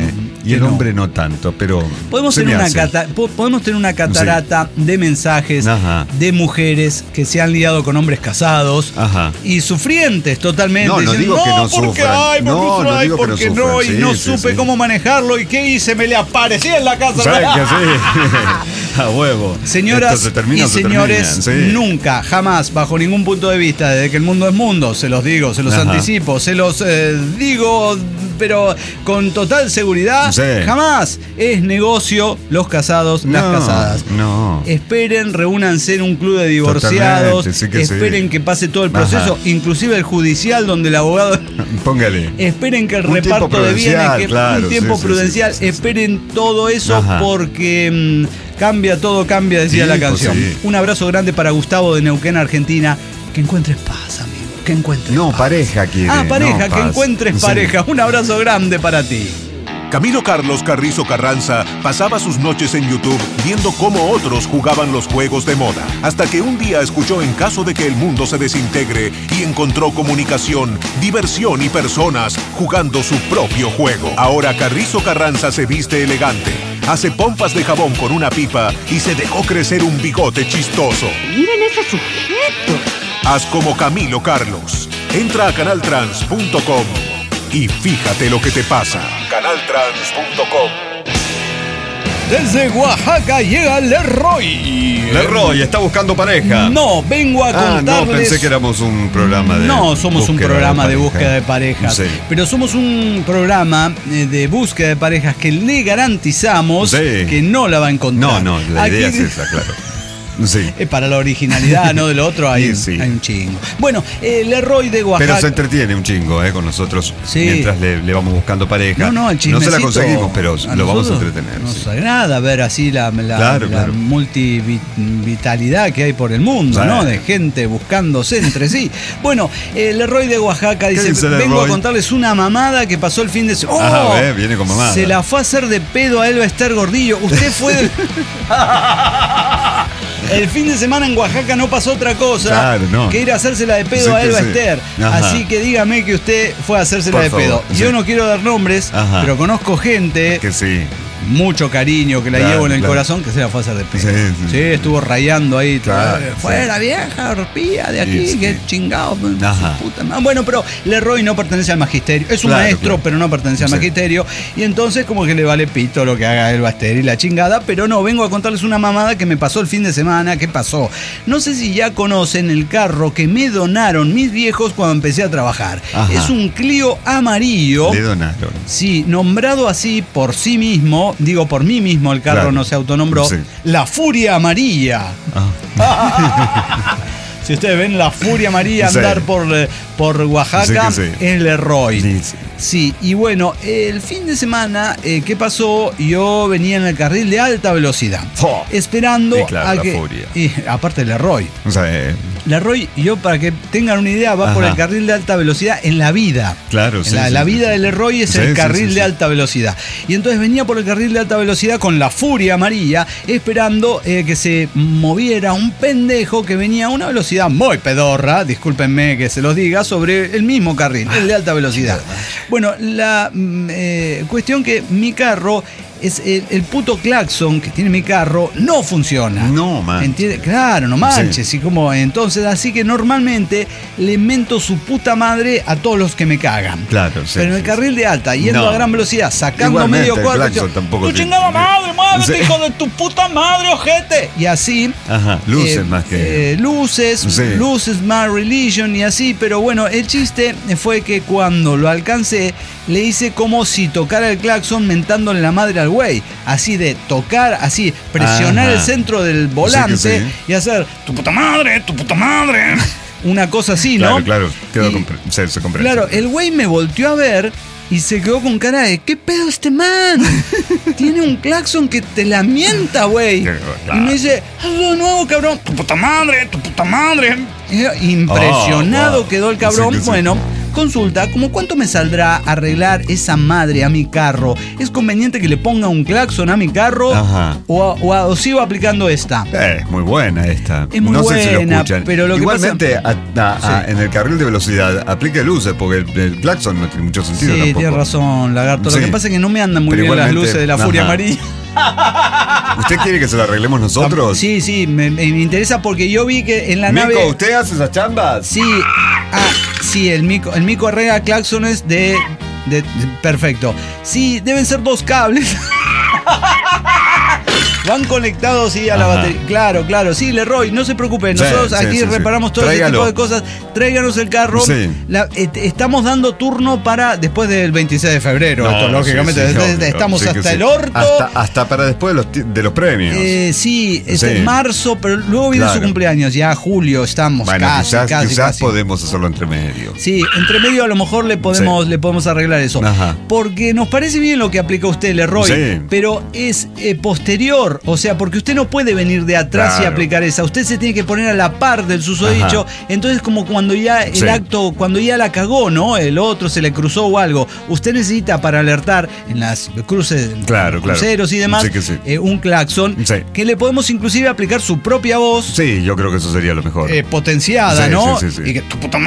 Y el hombre no tanto, pero podemos tener una catarata de mensajes de mujeres que se han liado con hombres casados y sufrientes totalmente. No digo que no sufran. No digo que no sufran. Y no supe cómo manejarlo. ¿Y qué hice? Me le aparecí en la casa. ¿Sabes que sí? A huevo. Señoras y señores, nunca, jamás, bajo ningún punto de vista, desde que el mundo es mundo, se los digo, se los anticipo, se los digo, pero con total seguridad, jamás es negocio los casados, las casadas. No. Esperen, reúnanse en un club de divorciados, esperen que pase todo el proceso, inclusive el judicial, donde el abogado... Póngale. Esperen que el reparto de bienes, un tiempo prudencial, esperen todo eso porque... cambia todo, cambia, decía la canción. Un abrazo grande para Gustavo de Neuquén, Argentina. Que encuentres paz, amigo. Que encuentres paz. Pareja quiere. Pareja, que encuentres pareja. Un abrazo grande para ti. Camilo Carlos Carrizo Carranza pasaba sus noches en YouTube viendo cómo otros jugaban los juegos de moda, hasta que un día escuchó En caso de que el mundo se desintegre y encontró comunicación, diversión y personas jugando su propio juego. Ahora Carrizo Carranza se viste elegante, hace pompas de jabón con una pipa y se dejó crecer un bigote chistoso. ¡Miren ese sujeto! Haz como Camilo Carlos. Entra a canaltrans.com y fíjate lo que te pasa. Canaltrans.com. Desde Oaxaca llega Leroy. Leroy está buscando pareja. No, vengo a contarles... No, pensé que éramos un programa de... No, somos un programa de búsqueda de parejas. Pero somos un programa de búsqueda de parejas que le garantizamos que no la va a encontrar. No, la idea es esa, claro. Sí. Para la originalidad, ¿no? De lo otro hay un chingo. Bueno, Leroy de Oaxaca. Pero se entretiene un chingo con nosotros mientras le vamos buscando pareja. El chismecito, no se la conseguimos, pero lo vamos a entretener. Nos agrada ver así la multivitalidad que hay por el mundo, ¿no? De gente buscándose entre sí. Bueno, Leroy de Oaxaca dice vengo a contarles una mamada que pasó el fin de semana. Viene con mamada. Se la fue a hacer de pedo a Elba Ester Gordillo. Usted fue el fin de semana en Oaxaca no pasó otra cosa que ir a hacérsela de pedo a Elba Ester. Así que dígame que usted fue a hacérsela de pedo. Yo no quiero dar nombres, pero conozco gente que mucho cariño que la llevo en el corazón, que se la fue a hacer de pedo. Sí, estuvo rayando ahí. Fuera vieja, arpía de aquí, que chingado. Puta madre. Bueno, pero Leroy no pertenece al magisterio. Es un maestro, pero no pertenece al magisterio. Y entonces como que le vale pito lo que haga Elba Ester y la chingada. Pero no, vengo a contarles una mamada que me pasó el fin de semana. ¿Qué pasó? No sé si ya conocen el carro que me donaron mis viejos cuando empecé a trabajar. Es un Clio amarillo. Le donaron. Sí, nombrado así por sí mismo. Digo, por mí mismo el carro no se autonombró. La Furia Amarilla. Si ustedes ven la Furia Amarilla andar por Oaxaca, es Leroy. Sí, y bueno, el fin de semana, ¿qué pasó? Yo venía en el carril de alta velocidad, esperando a que... Y aparte de Leroy. Leroy, yo para que tengan una idea, va por el carril de alta velocidad en la vida. Claro, la vida de Leroy es el carril de alta velocidad. Y entonces venía por el carril de alta velocidad con la Furia Amarilla, esperando que se moviera un pendejo que venía a una velocidad muy pedorra, discúlpenme que se los diga, sobre el mismo carril, el de alta velocidad. Bueno, la cuestión que mi carro... es el puto claxon que tiene mi carro no funciona. No, man. ¿Entiendes? Claro, no manches. Y como, entonces, así que normalmente le mento su puta madre a todos los que me cagan. Claro, pero en el carril de alta, yendo a gran velocidad, sacando igualmente, medio cuarto, tu chingada madre, muévete, hijo de tu puta madre, ojete. Y así. Luces más que. Luces, más religion y así. Pero bueno, el chiste fue que cuando lo alcancé, le hice como si tocara el claxon mentándole la madre al güey, así de tocar, así presionar el centro del volante y hacer tu puta madre, una cosa así, ¿no? Claro, se comprende. Claro, el güey me volteó a ver y se quedó con cara de ¿qué pedo este man? Tiene un claxon que te la mienta, güey. Y me dice, hazlo de nuevo, cabrón, tu puta madre. Impresionado quedó el cabrón. Bueno, Consulta, ¿cómo cuánto me saldrá arreglar esa madre a mi carro? ¿Es conveniente que le ponga un claxon a mi carro? Ajá. O sigo aplicando esta? Muy buena esta. Es muy no buena, sé si lo escuchan. pero lo igualmente, que pasa... en el carril de velocidad aplique luces, porque el claxon no tiene mucho sentido Sí, tampoco. tienes razón, Lagarto. Sí. Lo que pasa es que no me andan muy Pero bien las igualmente, luces de la furia ajá. amarilla. ¿Usted quiere que se lo arreglemos nosotros? Sí, me interesa porque yo vi que en la Mico, nave... ¿usted hace esas chambas? Sí, sí, el Mico arregla claxones de perfecto. Sí, deben ser 2 cables. Van conectados a la batería. Claro. Sí, Leroy, no se preocupen. Nosotros aquí reparamos todo ese tipo de cosas. Tráiganos el carro. Sí. Estamos dando turno para después del 26 de febrero. Esto, lógicamente. Estamos hasta el orto. Hasta para después de los premios. Sí, en marzo, pero luego viene su cumpleaños. Ya julio estamos. Bueno, casi. quizás podemos hacerlo entre medio. Sí, entre medio a lo mejor le podemos arreglar eso. Ajá. Porque nos parece bien lo que aplica usted, Leroy. Sí. Pero es posterior. O sea, porque usted no puede venir de atrás y aplicar esa. Usted se tiene que poner a la par del susodicho. Entonces, como cuando ya el acto, cuando ya la cagó, ¿no? El otro se le cruzó o algo. Usted necesita para alertar en las cruces, cruceros y demás, un claxon que le podemos inclusive aplicar su propia voz. Sí, yo creo que eso sería lo mejor. Potenciada, ¿no? Sí. Y que tu puta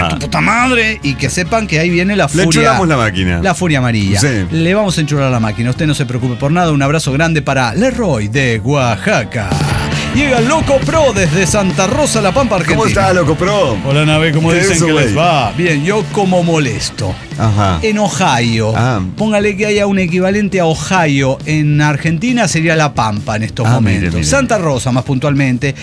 madre. Y que sepan que ahí viene la furia. Le enchulamos la máquina. La furia amarilla. Sí. Le vamos a enchular la máquina. Usted no se preocupe por nada. Un abrazo grande para Leroy de Oaxaca. Llega Loco Pro desde Santa Rosa, La Pampa, Argentina. ¿Cómo está, Loco Pro? Hola, nave, ¿cómo dicen eso, que güey? les va? Bien, yo como molesto. Ajá. En Ohio. Póngale que haya un equivalente a Ohio. En Argentina sería La Pampa en estos momentos. Mire. Santa Rosa, más puntualmente.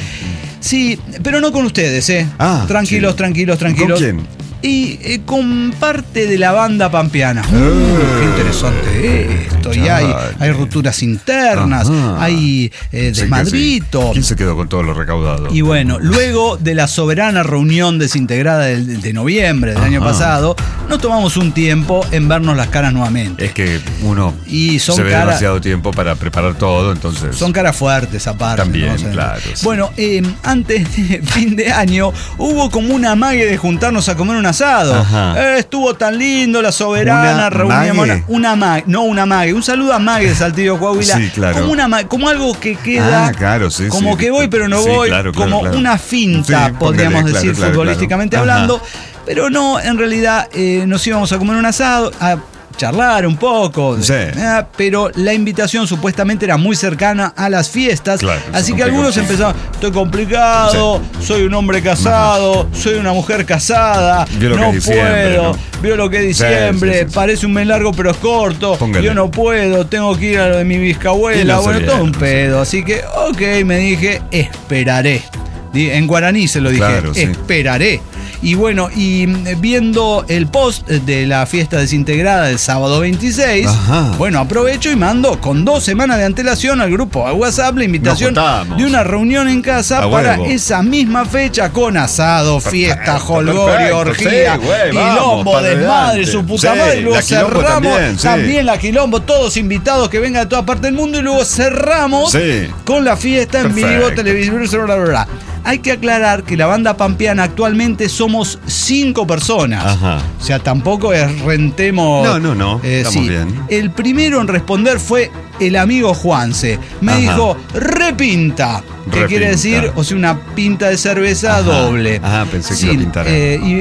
Sí, pero no con ustedes, ¿eh? Tranquilos. ¿Con quién? Y con parte de la banda pampeana. Qué interesante esto. Y hay rupturas internas, hay desmadrito. Sí. ¿Quién se quedó con todo lo recaudado? Y bueno, luego de la soberana reunión desintegrada de noviembre del año pasado, nos tomamos un tiempo en vernos las caras nuevamente. Es que uno se ve demasiado tiempo para preparar todo, entonces... Son caras fuertes aparte. También, ¿no? claro. Sí. Bueno, antes de fin de año hubo como una amague de juntarnos a comer un asado. Estuvo tan lindo la soberana reunión. Una amague. Un saludo a Mague de Saltillo, Coahuila. Sí, claro. Como algo que queda. Como que voy pero no voy. Como una finta, podríamos decir, futbolísticamente hablando. Pero no, en realidad nos íbamos a comer un asado, a charlar un poco, pero la invitación supuestamente era muy cercana a las fiestas, así que algunos empezaron, estoy complicado, soy un hombre casado, soy una mujer casada, no puedo, veo lo que es diciembre, parece un mes largo pero es corto, yo no puedo, tengo que ir a lo de mi bisabuela, todo un pedo, así que me dije, esperaré. En guaraní se lo dije, esperaré. Y bueno, y viendo el post de la fiesta desintegrada del sábado 26, bueno, aprovecho y mando con 2 semanas de antelación al grupo a WhatsApp la invitación de una reunión en casa para esa misma fecha con asado, fiesta, jolgorio, orgía, quilombo, desmadre, su puta madre. Y luego cerramos también la quilombo, todos invitados que vengan de toda parte del mundo y luego cerramos con la fiesta en vivo, televisión, bla, bla, bla. Hay que aclarar que la banda pampeana actualmente somos 5 personas. O sea, tampoco es rentemos. No. Estamos bien. El primero en responder fue el amigo Juanse. Me dijo, repinta. ¿Qué quiere decir? O sea, una pinta de cerveza doble. Pensé que lo pintara.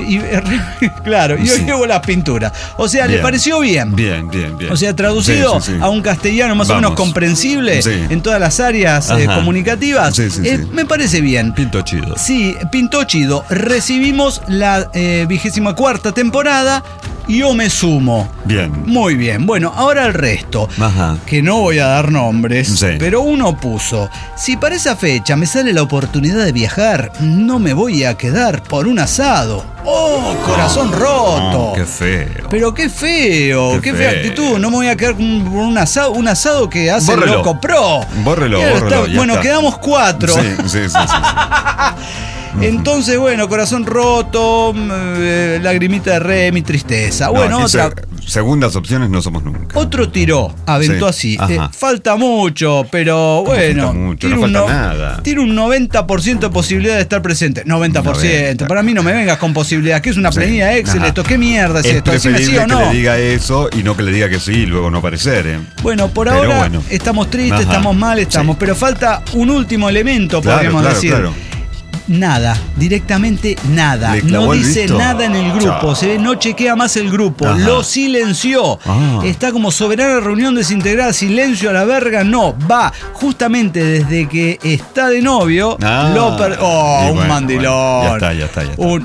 Claro, yo llevo las pinturas. O sea, ¿le pareció bien? Bien. O sea, traducido a un castellano más o menos comprensible en todas las áreas comunicativas. Me parece bien. Pintó chido. Sí, pintó chido. Recibimos la 24ª temporada. Yo me sumo. Bien. Muy bien. Bueno, ahora el resto. Que no voy a dar nombres. Pero uno puso: si para esa fecha me sale la oportunidad de viajar, no me voy a quedar por un asado. ¡Oh, corazón roto! ¡Qué feo! Pero qué feo, qué fea actitud. No me voy a quedar por un asado que hace el Loco Pro. Bórrelo. Bueno, quedamos 4. Sí. Entonces, bueno, corazón roto, lagrimita de Remy, tristeza. Bueno, otra. Segundas opciones no somos nunca. Otro tiró, aventó así. Falta mucho, pero bueno. No falta nada. Tiene un 90% de posibilidad de estar presente. 90%. Para mí no me vengas con posibilidad. ¿Qué es una planilla Excel esto? ¿Qué mierda es esto? Decime sí o no. Que le diga eso y no que le diga que sí y luego no aparecer. Bueno, por ahora estamos tristes, estamos mal, pero falta un último elemento, podríamos decir. Claro. Nada, directamente nada. No dice nada en el grupo. Se ve, no chequea más el grupo. Lo silenció. Está como soberana reunión desintegrada. Silencio a la verga. No, va justamente desde que está de novio. Un mandilón. Ya está.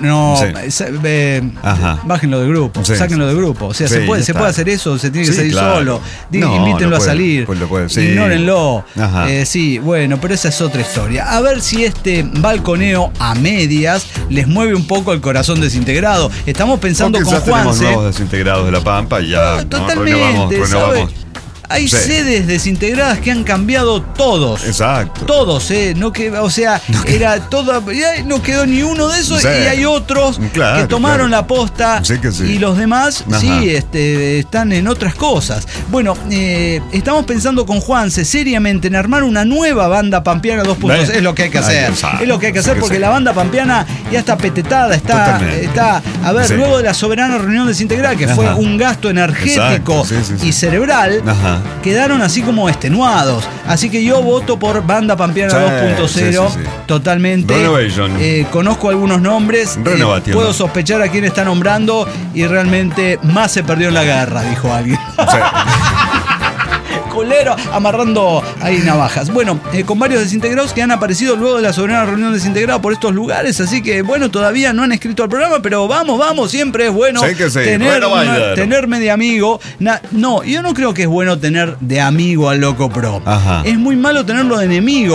Bájenlo del grupo. Sáquenlo del grupo. O sea, se puede hacer eso. Se tiene que salir solo. Invítenlo a salir. Ignórenlo. Sí, bueno, pero esa es otra historia. A ver si este balconeo a medias les mueve un poco el corazón desintegrado. Estamos pensando con Juanse. Tenemos nuevos desintegrados de la Pampa y ya renovamos. Hay sedes desintegradas que han cambiado todos. Exacto. Todos, era todo. No quedó ni uno de esos y hay otros que tomaron la posta y los demás están en otras cosas. Bueno, estamos pensando con Juanse seriamente en armar una nueva banda pampeana 2.0. Es lo que hay que hacer. Es lo que hay que hacer porque la banda pampeana ya está petetada, está luego de la soberana reunión desintegrada, que fue un gasto energético y cerebral. Quedaron así como extenuados. Así que yo voto por Banda Pampeana 2.0 totalmente. Conozco algunos nombres. Puedo sospechar a quién está nombrando y realmente más se perdió en la guerra, dijo alguien. Colero amarrando ahí navajas. Bueno, con varios desintegrados que han aparecido luego de la soberana reunión desintegrada por estos lugares, así que bueno, todavía no han escrito al programa, pero vamos, siempre es bueno tenerme de amigo. No, yo no creo que es bueno tener de amigo al Loco Pro. Es muy malo tenerlo de enemigo,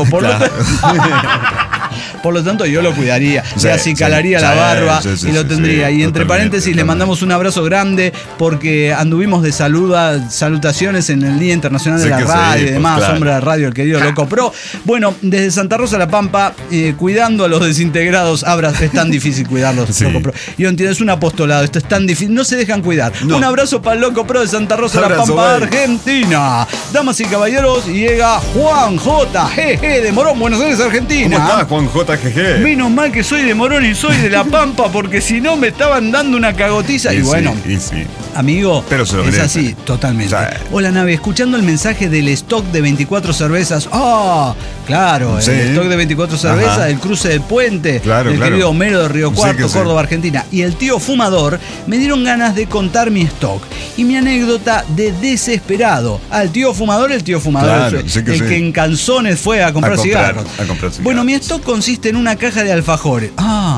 por lo tanto yo lo cuidaría, le acicalaría la barba y lo tendría. Y entre paréntesis le mandamos un abrazo grande porque anduvimos de salutaciones en el Día Internacional de la Radio y demás, hombre de radio, el querido Loco Pro. Bueno, desde Santa Rosa La Pampa, cuidando a los desintegrados, es tan difícil cuidarlos, Loco Pro. Yo entiendo, es un apostolado, esto es tan difícil, no se dejan cuidar. Un abrazo para el Loco Pro de Santa Rosa La Pampa, Argentina. Damas y caballeros, llega Juan J. GG de Morón, Buenos Aires, Argentina. ¿Cómo estás, Juan J. GG? Menos mal que soy de Morón y soy de La Pampa, porque si no me estaban dando una cagotiza. Y bueno, amigo, pero se lo es así, totalmente. Hola, nave, escuchando el mensaje del stock de 24 cervezas. Claro, el stock de 24 cervezas, el cruce del puente, querido Homero de Río Cuarto, Córdoba, Argentina. Y el tío fumador me dieron ganas de contar mi stock y mi anécdota de desesperado. Al tío fumador, el que en Canzones fue a comprar cigarros. Bueno, mi stock consiste en una caja de alfajores.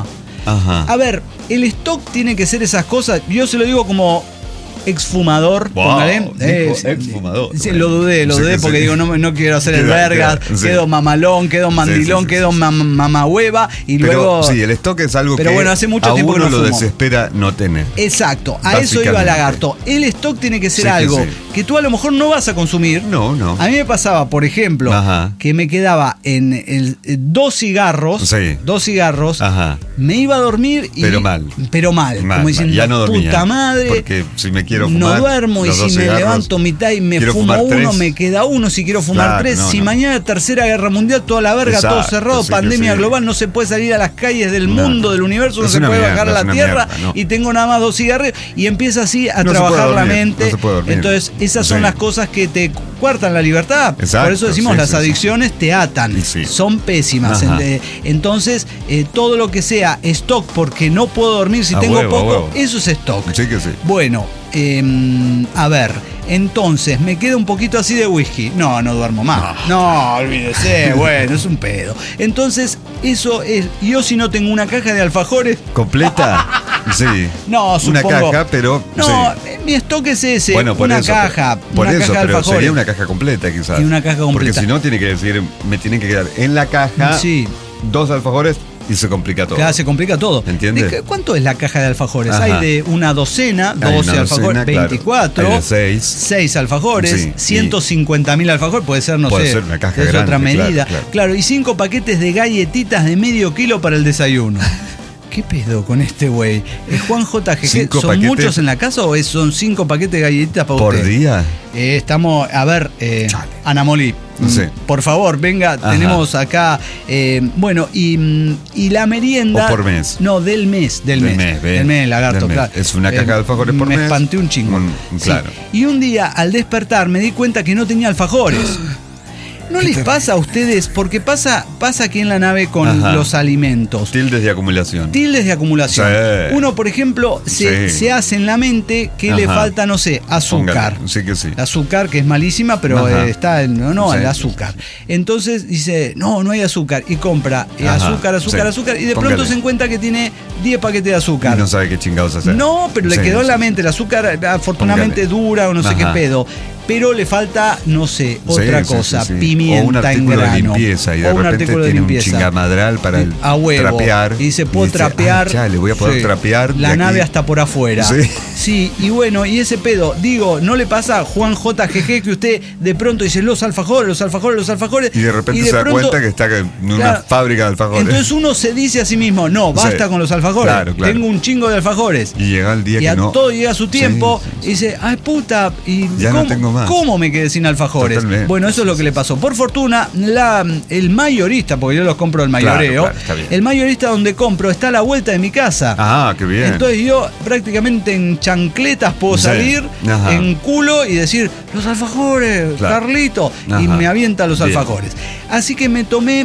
A ver, el stock tiene que ser esas cosas. Yo se lo digo como exfumador, póngale. Exfumador. Lo dudé porque digo, no quiero hacer el vergas, quedo mamalón, quedo mandilón, quedo mamahueva y luego. Sí, el stock es algo que bueno, hace mucho tiempo que no lo desespera no tener. Exacto, a eso iba Lagarto. El stock tiene que ser algo que tú a lo mejor no vas a consumir. No. A mí me pasaba, por ejemplo, que me quedaba en 2 cigarros. Me iba a dormir y. Pero mal. Como diciendo, ya no dormía. Puta madre. Porque si me quiero fumar, no duermo y si me levanto mitad y me fumo uno, me queda uno. Si quiero fumar 3, si mañana tercera guerra mundial, toda la verga, todo cerrado, pandemia global, no se puede salir a las calles del mundo, del universo, no se puede bajar a la tierra y tengo nada más 2 cigarros y empieza así a trabajar la mente. Entonces esas son las cosas que te cuartan la libertad. Por eso decimos las adicciones te atan, son pésimas. Entonces todo lo que sea stock porque no puedo dormir si tengo poco, eso es stock. Bueno, a ver, entonces me queda un poquito así de whisky. No duermo más. No, olvídese, bueno, es un pedo. Entonces, eso es. Yo si no tengo una caja de alfajores. ¿Completa? Sí. No, supongo. Una caja, pero. No, mi stock es ese. Bueno, una caja. Por una eso, caja de pero alfajores. sería una caja completa, quizás. Y una caja completa. Porque si no, tiene que decir, me tienen que quedar en la caja 2 alfajores y se complica todo. Claro, se complica todo. ¿Entiendes? ¿Cuánto es la caja de alfajores? Ajá. Hay de una docena, 12 alfajores, 24. Hay de 6 alfajores, Sí, 150.000 alfajores, puede ser, no puede sé. ser una caja es grande, otra medida. claro. Y 5 paquetes de galletitas de medio kilo para el desayuno. ¿Qué pedo con este güey? ¿Juan JGG? ¿Son paquetes? muchos en la casa o son 5 paquetes de galletitas para ¿Por usted? día? Estamos, a ver, Ana Molí, Sí. por favor, venga, Ajá. tenemos acá, y la merienda. ¿O por mes? No, del mes, Del mes, lagarto, del mes. claro. Es una caja de alfajores por mes. Me espanté un chingo. Claro. Sí. Y un día, al despertar, me di cuenta que no tenía alfajores. ¿No les pasa a ustedes? Porque pasa aquí en la nave con Ajá. los alimentos. Tildes de acumulación. Tildes de acumulación. Sí. Uno, por ejemplo, se hace en la mente que le Ajá. falta, no sé, azúcar. Póngale. Sí que sí. El azúcar, que es malísima, pero Ajá. está en Sí. el azúcar. Entonces dice, no hay azúcar. Y compra Ajá. azúcar. Sí. Y de pronto Póngale. se encuentra que tiene 10 paquetes de azúcar. Y no sabe qué chingados hacer. No, pero le Sí, quedó en sí, la sí. mente. El azúcar, afortunadamente, Póngale. dura o no sé qué Ajá. pedo. Pero le falta, no sé, otra Sí, cosa, sí, sí. pimienta o un artículo en grano. de limpieza y de o un repente artículo de tiene un limpieza. chingamadral para el A huevo. trapear. Y dice, puedo trapear. le voy a poder Sí. trapear. de La aquí. nave hasta por afuera. Sí. Sí, y bueno, y ese pedo, digo, ¿no le pasa a Juan JGG que usted de pronto dice los alfajores? Y de repente se da pronto- cuenta que está en una Claro. fábrica de alfajores. Entonces uno se dice a sí mismo, no, basta Sí. con los alfajores. Claro. Tengo un chingo de alfajores. Y llega el día Y que a no. todo llega su tiempo Sí, sí, sí. y dice, ay puta, y Ya no tengo más. ¿cómo me quedé sin alfajores? Totalmente. Bueno, eso es lo que le pasó. Por fortuna, el mayorista, porque yo los compro del mayoreo, Claro, está bien. el mayorista donde compro está a la vuelta de mi casa. Ah, qué bien. Entonces yo prácticamente en chancletas puedo Sí. salir, Ajá. en culo y decir, los alfajores, Claro. Carlito, y Ajá. me avienta los Bien. alfajores. Así que me tomé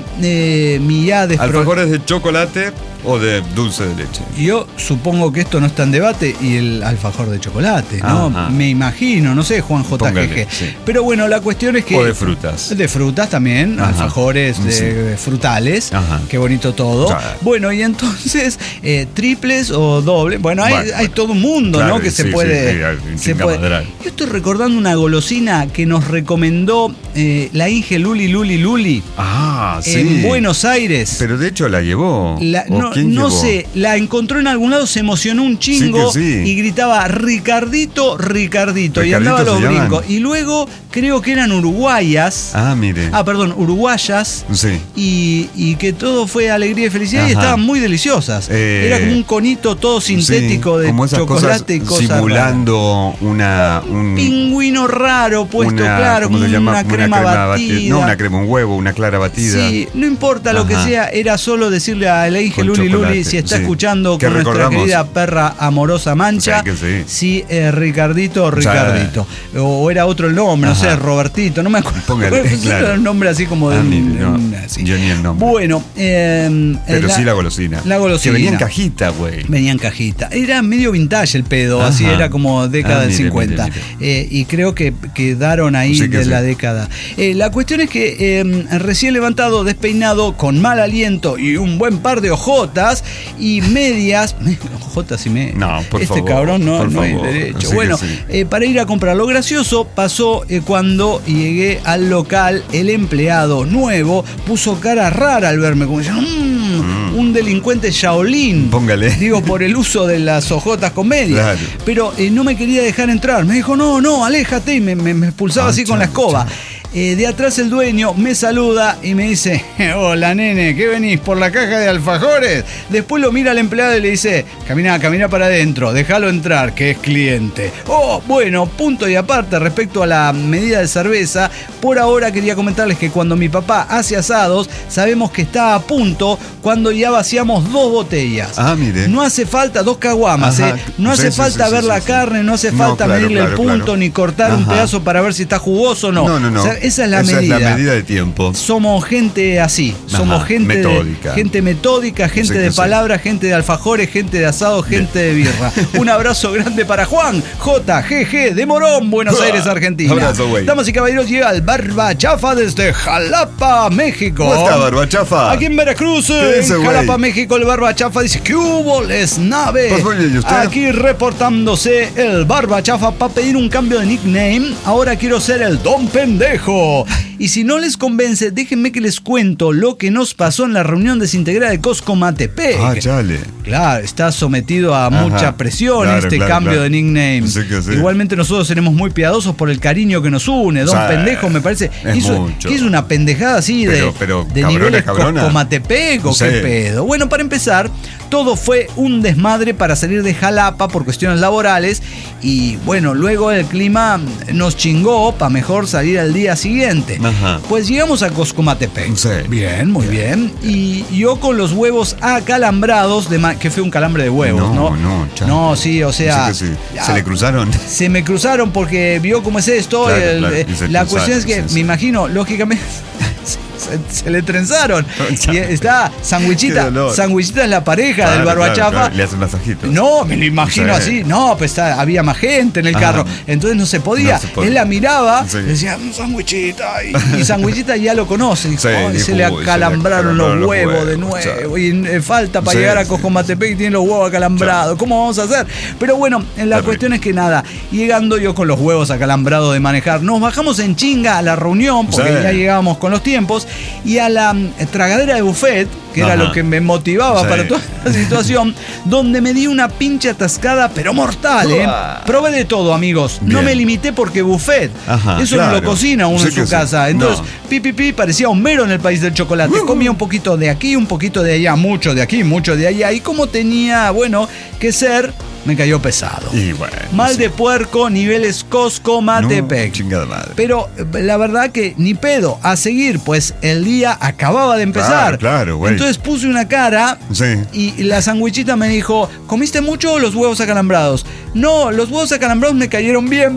mi ya ¿Alfajores de chocolate o de dulce de leche? Yo supongo que esto no está en debate y el alfajor de chocolate, ¿no? Ajá. Me imagino, no sé, Juan JGG. Póngale, sí. Pero bueno, la cuestión es que... O de frutas. De frutas también, Ajá. alfajores de Sí. frutales. Ajá. Qué bonito todo. Claro. Bueno, y entonces, triples o doble. Bueno, hay Bueno, todo un mundo, claro, ¿no? Que sí, se puede... sí, hay un se puede. chingamadral. Yo estoy recordando una golosina que nos recomendó la Inge Luli Ah, sí. en Buenos Aires. Pero de hecho la llevó. ¿O No, quién no llevó? sé, la encontró en algún lado, se emocionó un chingo Sí que sí. y gritaba Ricardito, y andaba a los ¿Ricardito se llaman? brincos. Y luego creo que eran uruguayas. Ah, mire. Uruguayas. Sí. Y que todo fue alegría y felicidad y Ajá. estaban muy deliciosas. Era como un conito todo sintético Sí, de como esas chocolate y cosas raras. simulando un Pingüino raro puesto, una, claro, ¿cómo como se llama? una crema batida. No, una crema, un huevo, una clara batida. Sí, no importa lo que Ajá. sea, era solo decirle a la Inge Con Luli chocolate, si está sí. escuchando Que con nuestra recordamos. querida perra amorosa Mancha. Sí, que sí. Sí, Ricardito. O era otro el nombre, no Ajá. sé, Robertito, no me acuerdo. Póngale, claro. Era un nombre así como de. mire, no, así. yo ni el nombre. Bueno, Pero sí la golosina. La golosina. Que venía en cajita, güey. Venía en cajita. Era medio vintage el pedo, así Ajá. era como década del Mire, 50. mire. Y creo que quedaron ahí Sí que de sí. la década. La cuestión es que recién levantado, despeinado, con mal aliento y un buen par de ojotas y medias. Ojotas y medias. No, por este favor, cabrón no, por no hay favor. derecho. Sí que Bueno, sí. para ir a comprar. Lo gracioso pasó cuando llegué al local, el empleado nuevo puso cara rara al verme, como diciendo, un delincuente Shaolin. Póngale. Digo, por el uso de las ojotas con medias. Claro. Pero no me quería dejar entrar. Me dijo, no, aléjate. Y me expulsaba así con la escoba. De atrás el dueño me saluda y me dice, hola nene, ¿qué venís? ¿Por la caja de alfajores? Después lo mira al empleado y le dice, camina para adentro, déjalo entrar, que es cliente. Oh, bueno, punto y aparte respecto a la medida de cerveza, por ahora quería comentarles que cuando mi papá hace asados, sabemos que está a punto cuando ya vaciamos 2 botellas. Ah, mire. No hace falta 2 caguamas, Ajá. no hace Sí, falta sí, ver sí, la sí. carne, no hace No, falta claro, medirle el claro, punto, claro. ni cortar un Ajá. pedazo para ver si está jugoso o no. No. O sea, esa es la medida. Es la medida de tiempo. Somos gente así, somos Ajá, gente metódica. gente metódica, gente Sí que de sí. palabra, gente de alfajores, gente de asado, gente de birra. Un abrazo grande para Juan JGG de Morón, Buenos Aires, Argentina. Abrazo, güey. Damas y caballeros, llega el Barba Chafa desde Jalapa, México. ¿Cómo está, Barba Chafa? Aquí en Veracruz, ¿Qué dice, en güey? Jalapa, México, el Barba Chafa dice, ¿qué hubo, les nave? Pues muy bien, ¿y usted? Aquí reportándose el Barba Chafa para pedir un cambio de nickname. Ahora quiero ser el Don Pendejo. Y si no les convence, déjenme que les cuento lo que nos pasó en la reunión desintegrada de Coscomatepec. Ah, chale. Claro, está sometido a mucha presión cambio de nickname. Sí que sí. Igualmente nosotros seremos muy piadosos por el cariño que nos une. Don Pendejo me parece que hizo una pendejada así de niveles Coscomatepec o qué pedo. Bueno, para empezar, todo fue un desmadre para salir de Jalapa por cuestiones laborales y bueno, luego el clima nos chingó para mejor salir al día siguiente. Pues llegamos a Coscomatepec. Bien, muy bien. Y yo con los huevos acalambrados, que fue un calambre de huevos, ¿no? No, sí, o sea... Sí. ¿Se le cruzaron? Se me cruzaron porque vio cómo es esto. La cuestión es que, me imagino, lógicamente... Se le trenzaron. Y está Sandwichita. Sandwichita es la pareja del Barbachafa. Le hacen masajitos. No, me lo imagino así. No, pues había más gente en el carro. Entonces no se podía. Él la miraba, decía, Sandwichita. Y Sandwichita ya lo conoce. Se le acalambraron los huevos de nuevo. Y falta para llegar a Coscomatepec y tiene los huevos acalambrados. ¿Cómo vamos a hacer? Pero bueno, la cuestión es que nada, llegando yo con los huevos acalambrados de manejar, nos bajamos en chinga a la reunión, porque ya llegábamos con los tiempos, y a la tragadera de buffet, que era lo que me motivaba para toda la situación, donde me di una pinche atascada, pero mortal, Probé de todo, amigos. Bien. No me limité porque buffet. Eso no lo cocina uno en su casa. Entonces, parecía Homero en el país del chocolate. Comía un poquito de aquí, un poquito de allá, mucho de aquí, mucho de allá. Y como tenía, que ser... Me cayó pesado. Y bueno, mal de puerco, niveles Coscomatepec. Chingada madre. Pero la verdad que ni pedo, a seguir, pues el día acababa de empezar. Claro, güey. Entonces puse una cara y la Sandwichita me dijo, ¿comiste mucho los huevos acalambrados? No, los huevos acalambrados me cayeron bien.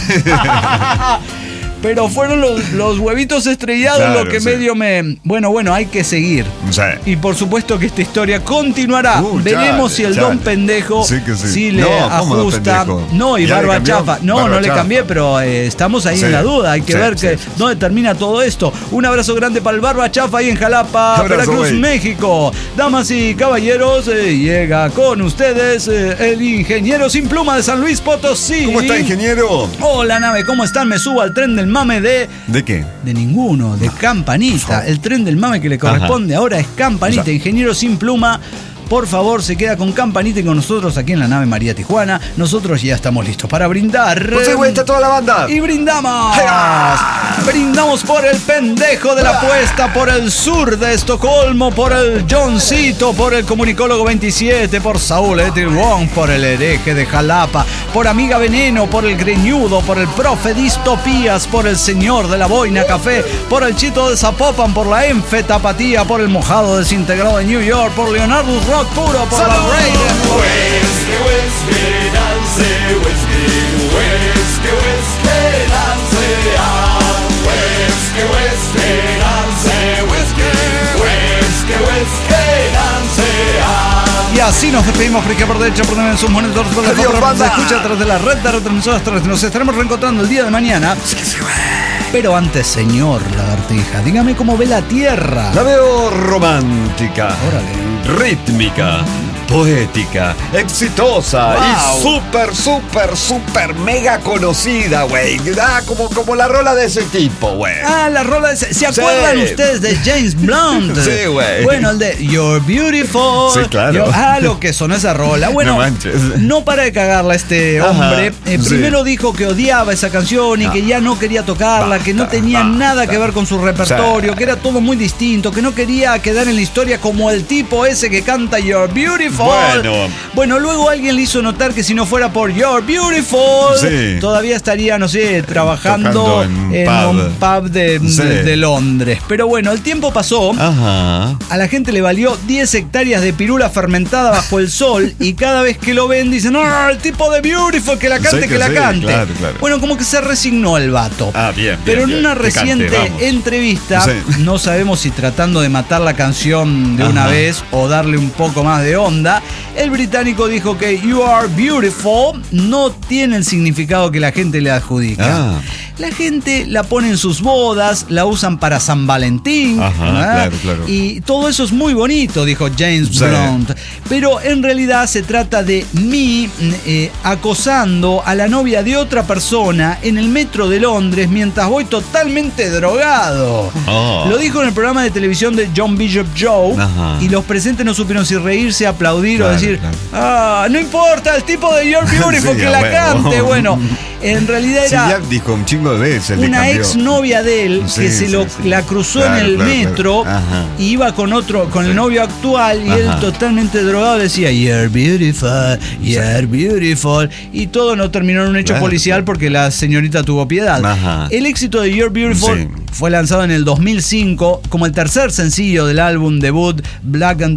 Pero fueron los huevitos estrellados lo que medio me... Bueno, hay que seguir. Y por supuesto que esta historia continuará. Veremos si el Don Pendejo sí le ajusta. No, y Barbachafa. No le cambié, pero estamos ahí en la duda. Hay que ver dónde termina todo esto. Un abrazo grande para el Barbachafa ahí en Jalapa, Veracruz, México. Damas y caballeros, llega con ustedes el ingeniero sin pluma de San Luis Potosí. ¿Cómo está, ingeniero? Hola, nave, ¿cómo están? Me subo al tren del mame de qué? De ninguno, de Campanita. El tren del mame que le corresponde ahora es Campanita. Ingeniero sin pluma, por favor, se queda con Campanita y con nosotros aquí en la nave María Tijuana. Nosotros ya estamos listos para brindar. Pues se vuelta toda la banda. Y brindamos. Brindamos por el pendejo de la apuesta, por el sur de Estocolmo, por el Johncito, por el comunicólogo 27, por Saúl Etilwong, por el hereje de Jalapa, por Amiga Veneno, por el greñudo, por el profe Distopías, por el señor de la boina café, por el chito de Zapopan, por la Enfetapatía, por el mojado desintegrado de New York, por Leonardo Rock puro, por la Raiden. Y así nos despedimos, porque por derecha, por en sus monitores, por la forma se escucha a través de la red de retransmisoras. Nos estaremos reencontrando el día de mañana. Pero antes, señor Lagartija, dígame cómo ve la Tierra. La veo romántica, rítmica, poética, exitosa y súper mega conocida, güey. Como la rola de ese tipo, güey. La rola de ese... ¿Se acuerdan ustedes de James Blunt? Sí, güey. Bueno, el de You're Beautiful. Sí, claro. Lo que sonó esa rola. Bueno, no manches. No para de cagarla este hombre. Primero dijo que odiaba esa canción y que ya no quería tocarla, que no tenía nada que ver con su repertorio, que era todo muy distinto, que no quería quedar en la historia como el tipo ese que canta You're Beautiful. Bueno, luego alguien le hizo notar que si no fuera por You're Beautiful, todavía estaría, no sé, trabajando en un pub de Londres. Pero bueno, el tiempo pasó. A la gente le valió 10 hectáreas de pirula fermentada bajo el sol y cada vez que lo ven dicen, el tipo de Beautiful, que la cante, que la cante. Claro. Bueno, como que se resignó el vato. Bien. Pero en una reciente entrevista, no sabemos si tratando de matar la canción de una vez o darle un poco más de onda, El británico dijo que "You are beautiful" no tiene el significado que la gente le adjudica. La gente la pone en sus bodas, la usan para San Valentín. Claro. Y todo eso es muy bonito, dijo James Blunt. Pero en realidad se trata de mí acosando a la novia de otra persona en el metro de Londres mientras voy totalmente drogado. Lo dijo en el programa de televisión de John Bishop Joe. Y los presentes no supieron si reírse, aplaudir o decir, no importa, el tipo de You're Beautiful que la cante. Bueno, en realidad era ya dijo un chingo de veces. Una ex novia de él que la cruzó en el metro y iba con el novio actual y él totalmente drogado decía "You're beautiful, you're beautiful", y todo no terminó en un hecho policial porque la señorita tuvo piedad. El éxito de You're Beautiful fue lanzado en el 2005 como el tercer sencillo del álbum debut Black and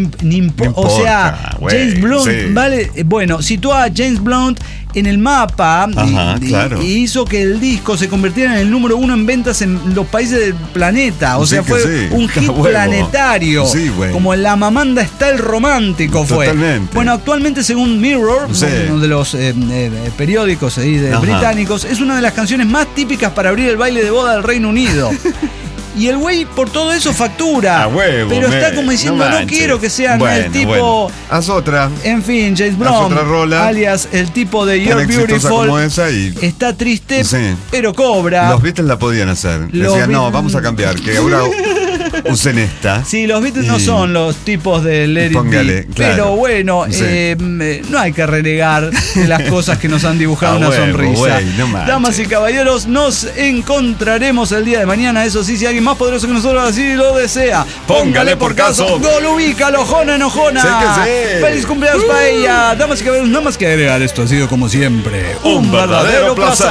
o sea, James Blunt, ¿vale? Bueno, situó a James Blunt en el mapa y hizo que el disco se convirtiera en el número 1 en ventas en los países del planeta. O sea, fue un hit planetario. Como la mamanda está el romántico fue. Bueno, actualmente según Mirror, uno de los periódicos británicos, es una de las canciones más típicas para abrir el baile de boda del Reino Unido. Y el güey por todo eso factura. Pero está como diciendo, no quiero que sean el tipo. Haz otra. En fin, James Blunt, alias el tipo de You're Beautiful, como esa está triste, pero cobra. Los Beatles la podían hacer. Decían, no, vamos a cambiar, que ahora usen esta. Sí, los Beatles no son los tipos de Let It Be. Pero bueno, no hay que renegar de las cosas que nos han dibujado una sonrisa. Damas y caballeros, nos encontraremos el día de mañana. Eso sí, si alguien más poderoso que nosotros así lo desea, póngale por caso. Golubica, lojona, enojona. Feliz cumpleaños para ella. Damas y caballeros, nada más que agregar, esto ha sido como siempre un verdadero placer.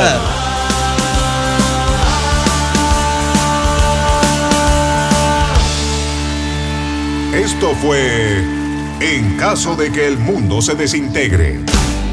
Esto fue En caso de que el mundo se desintegre.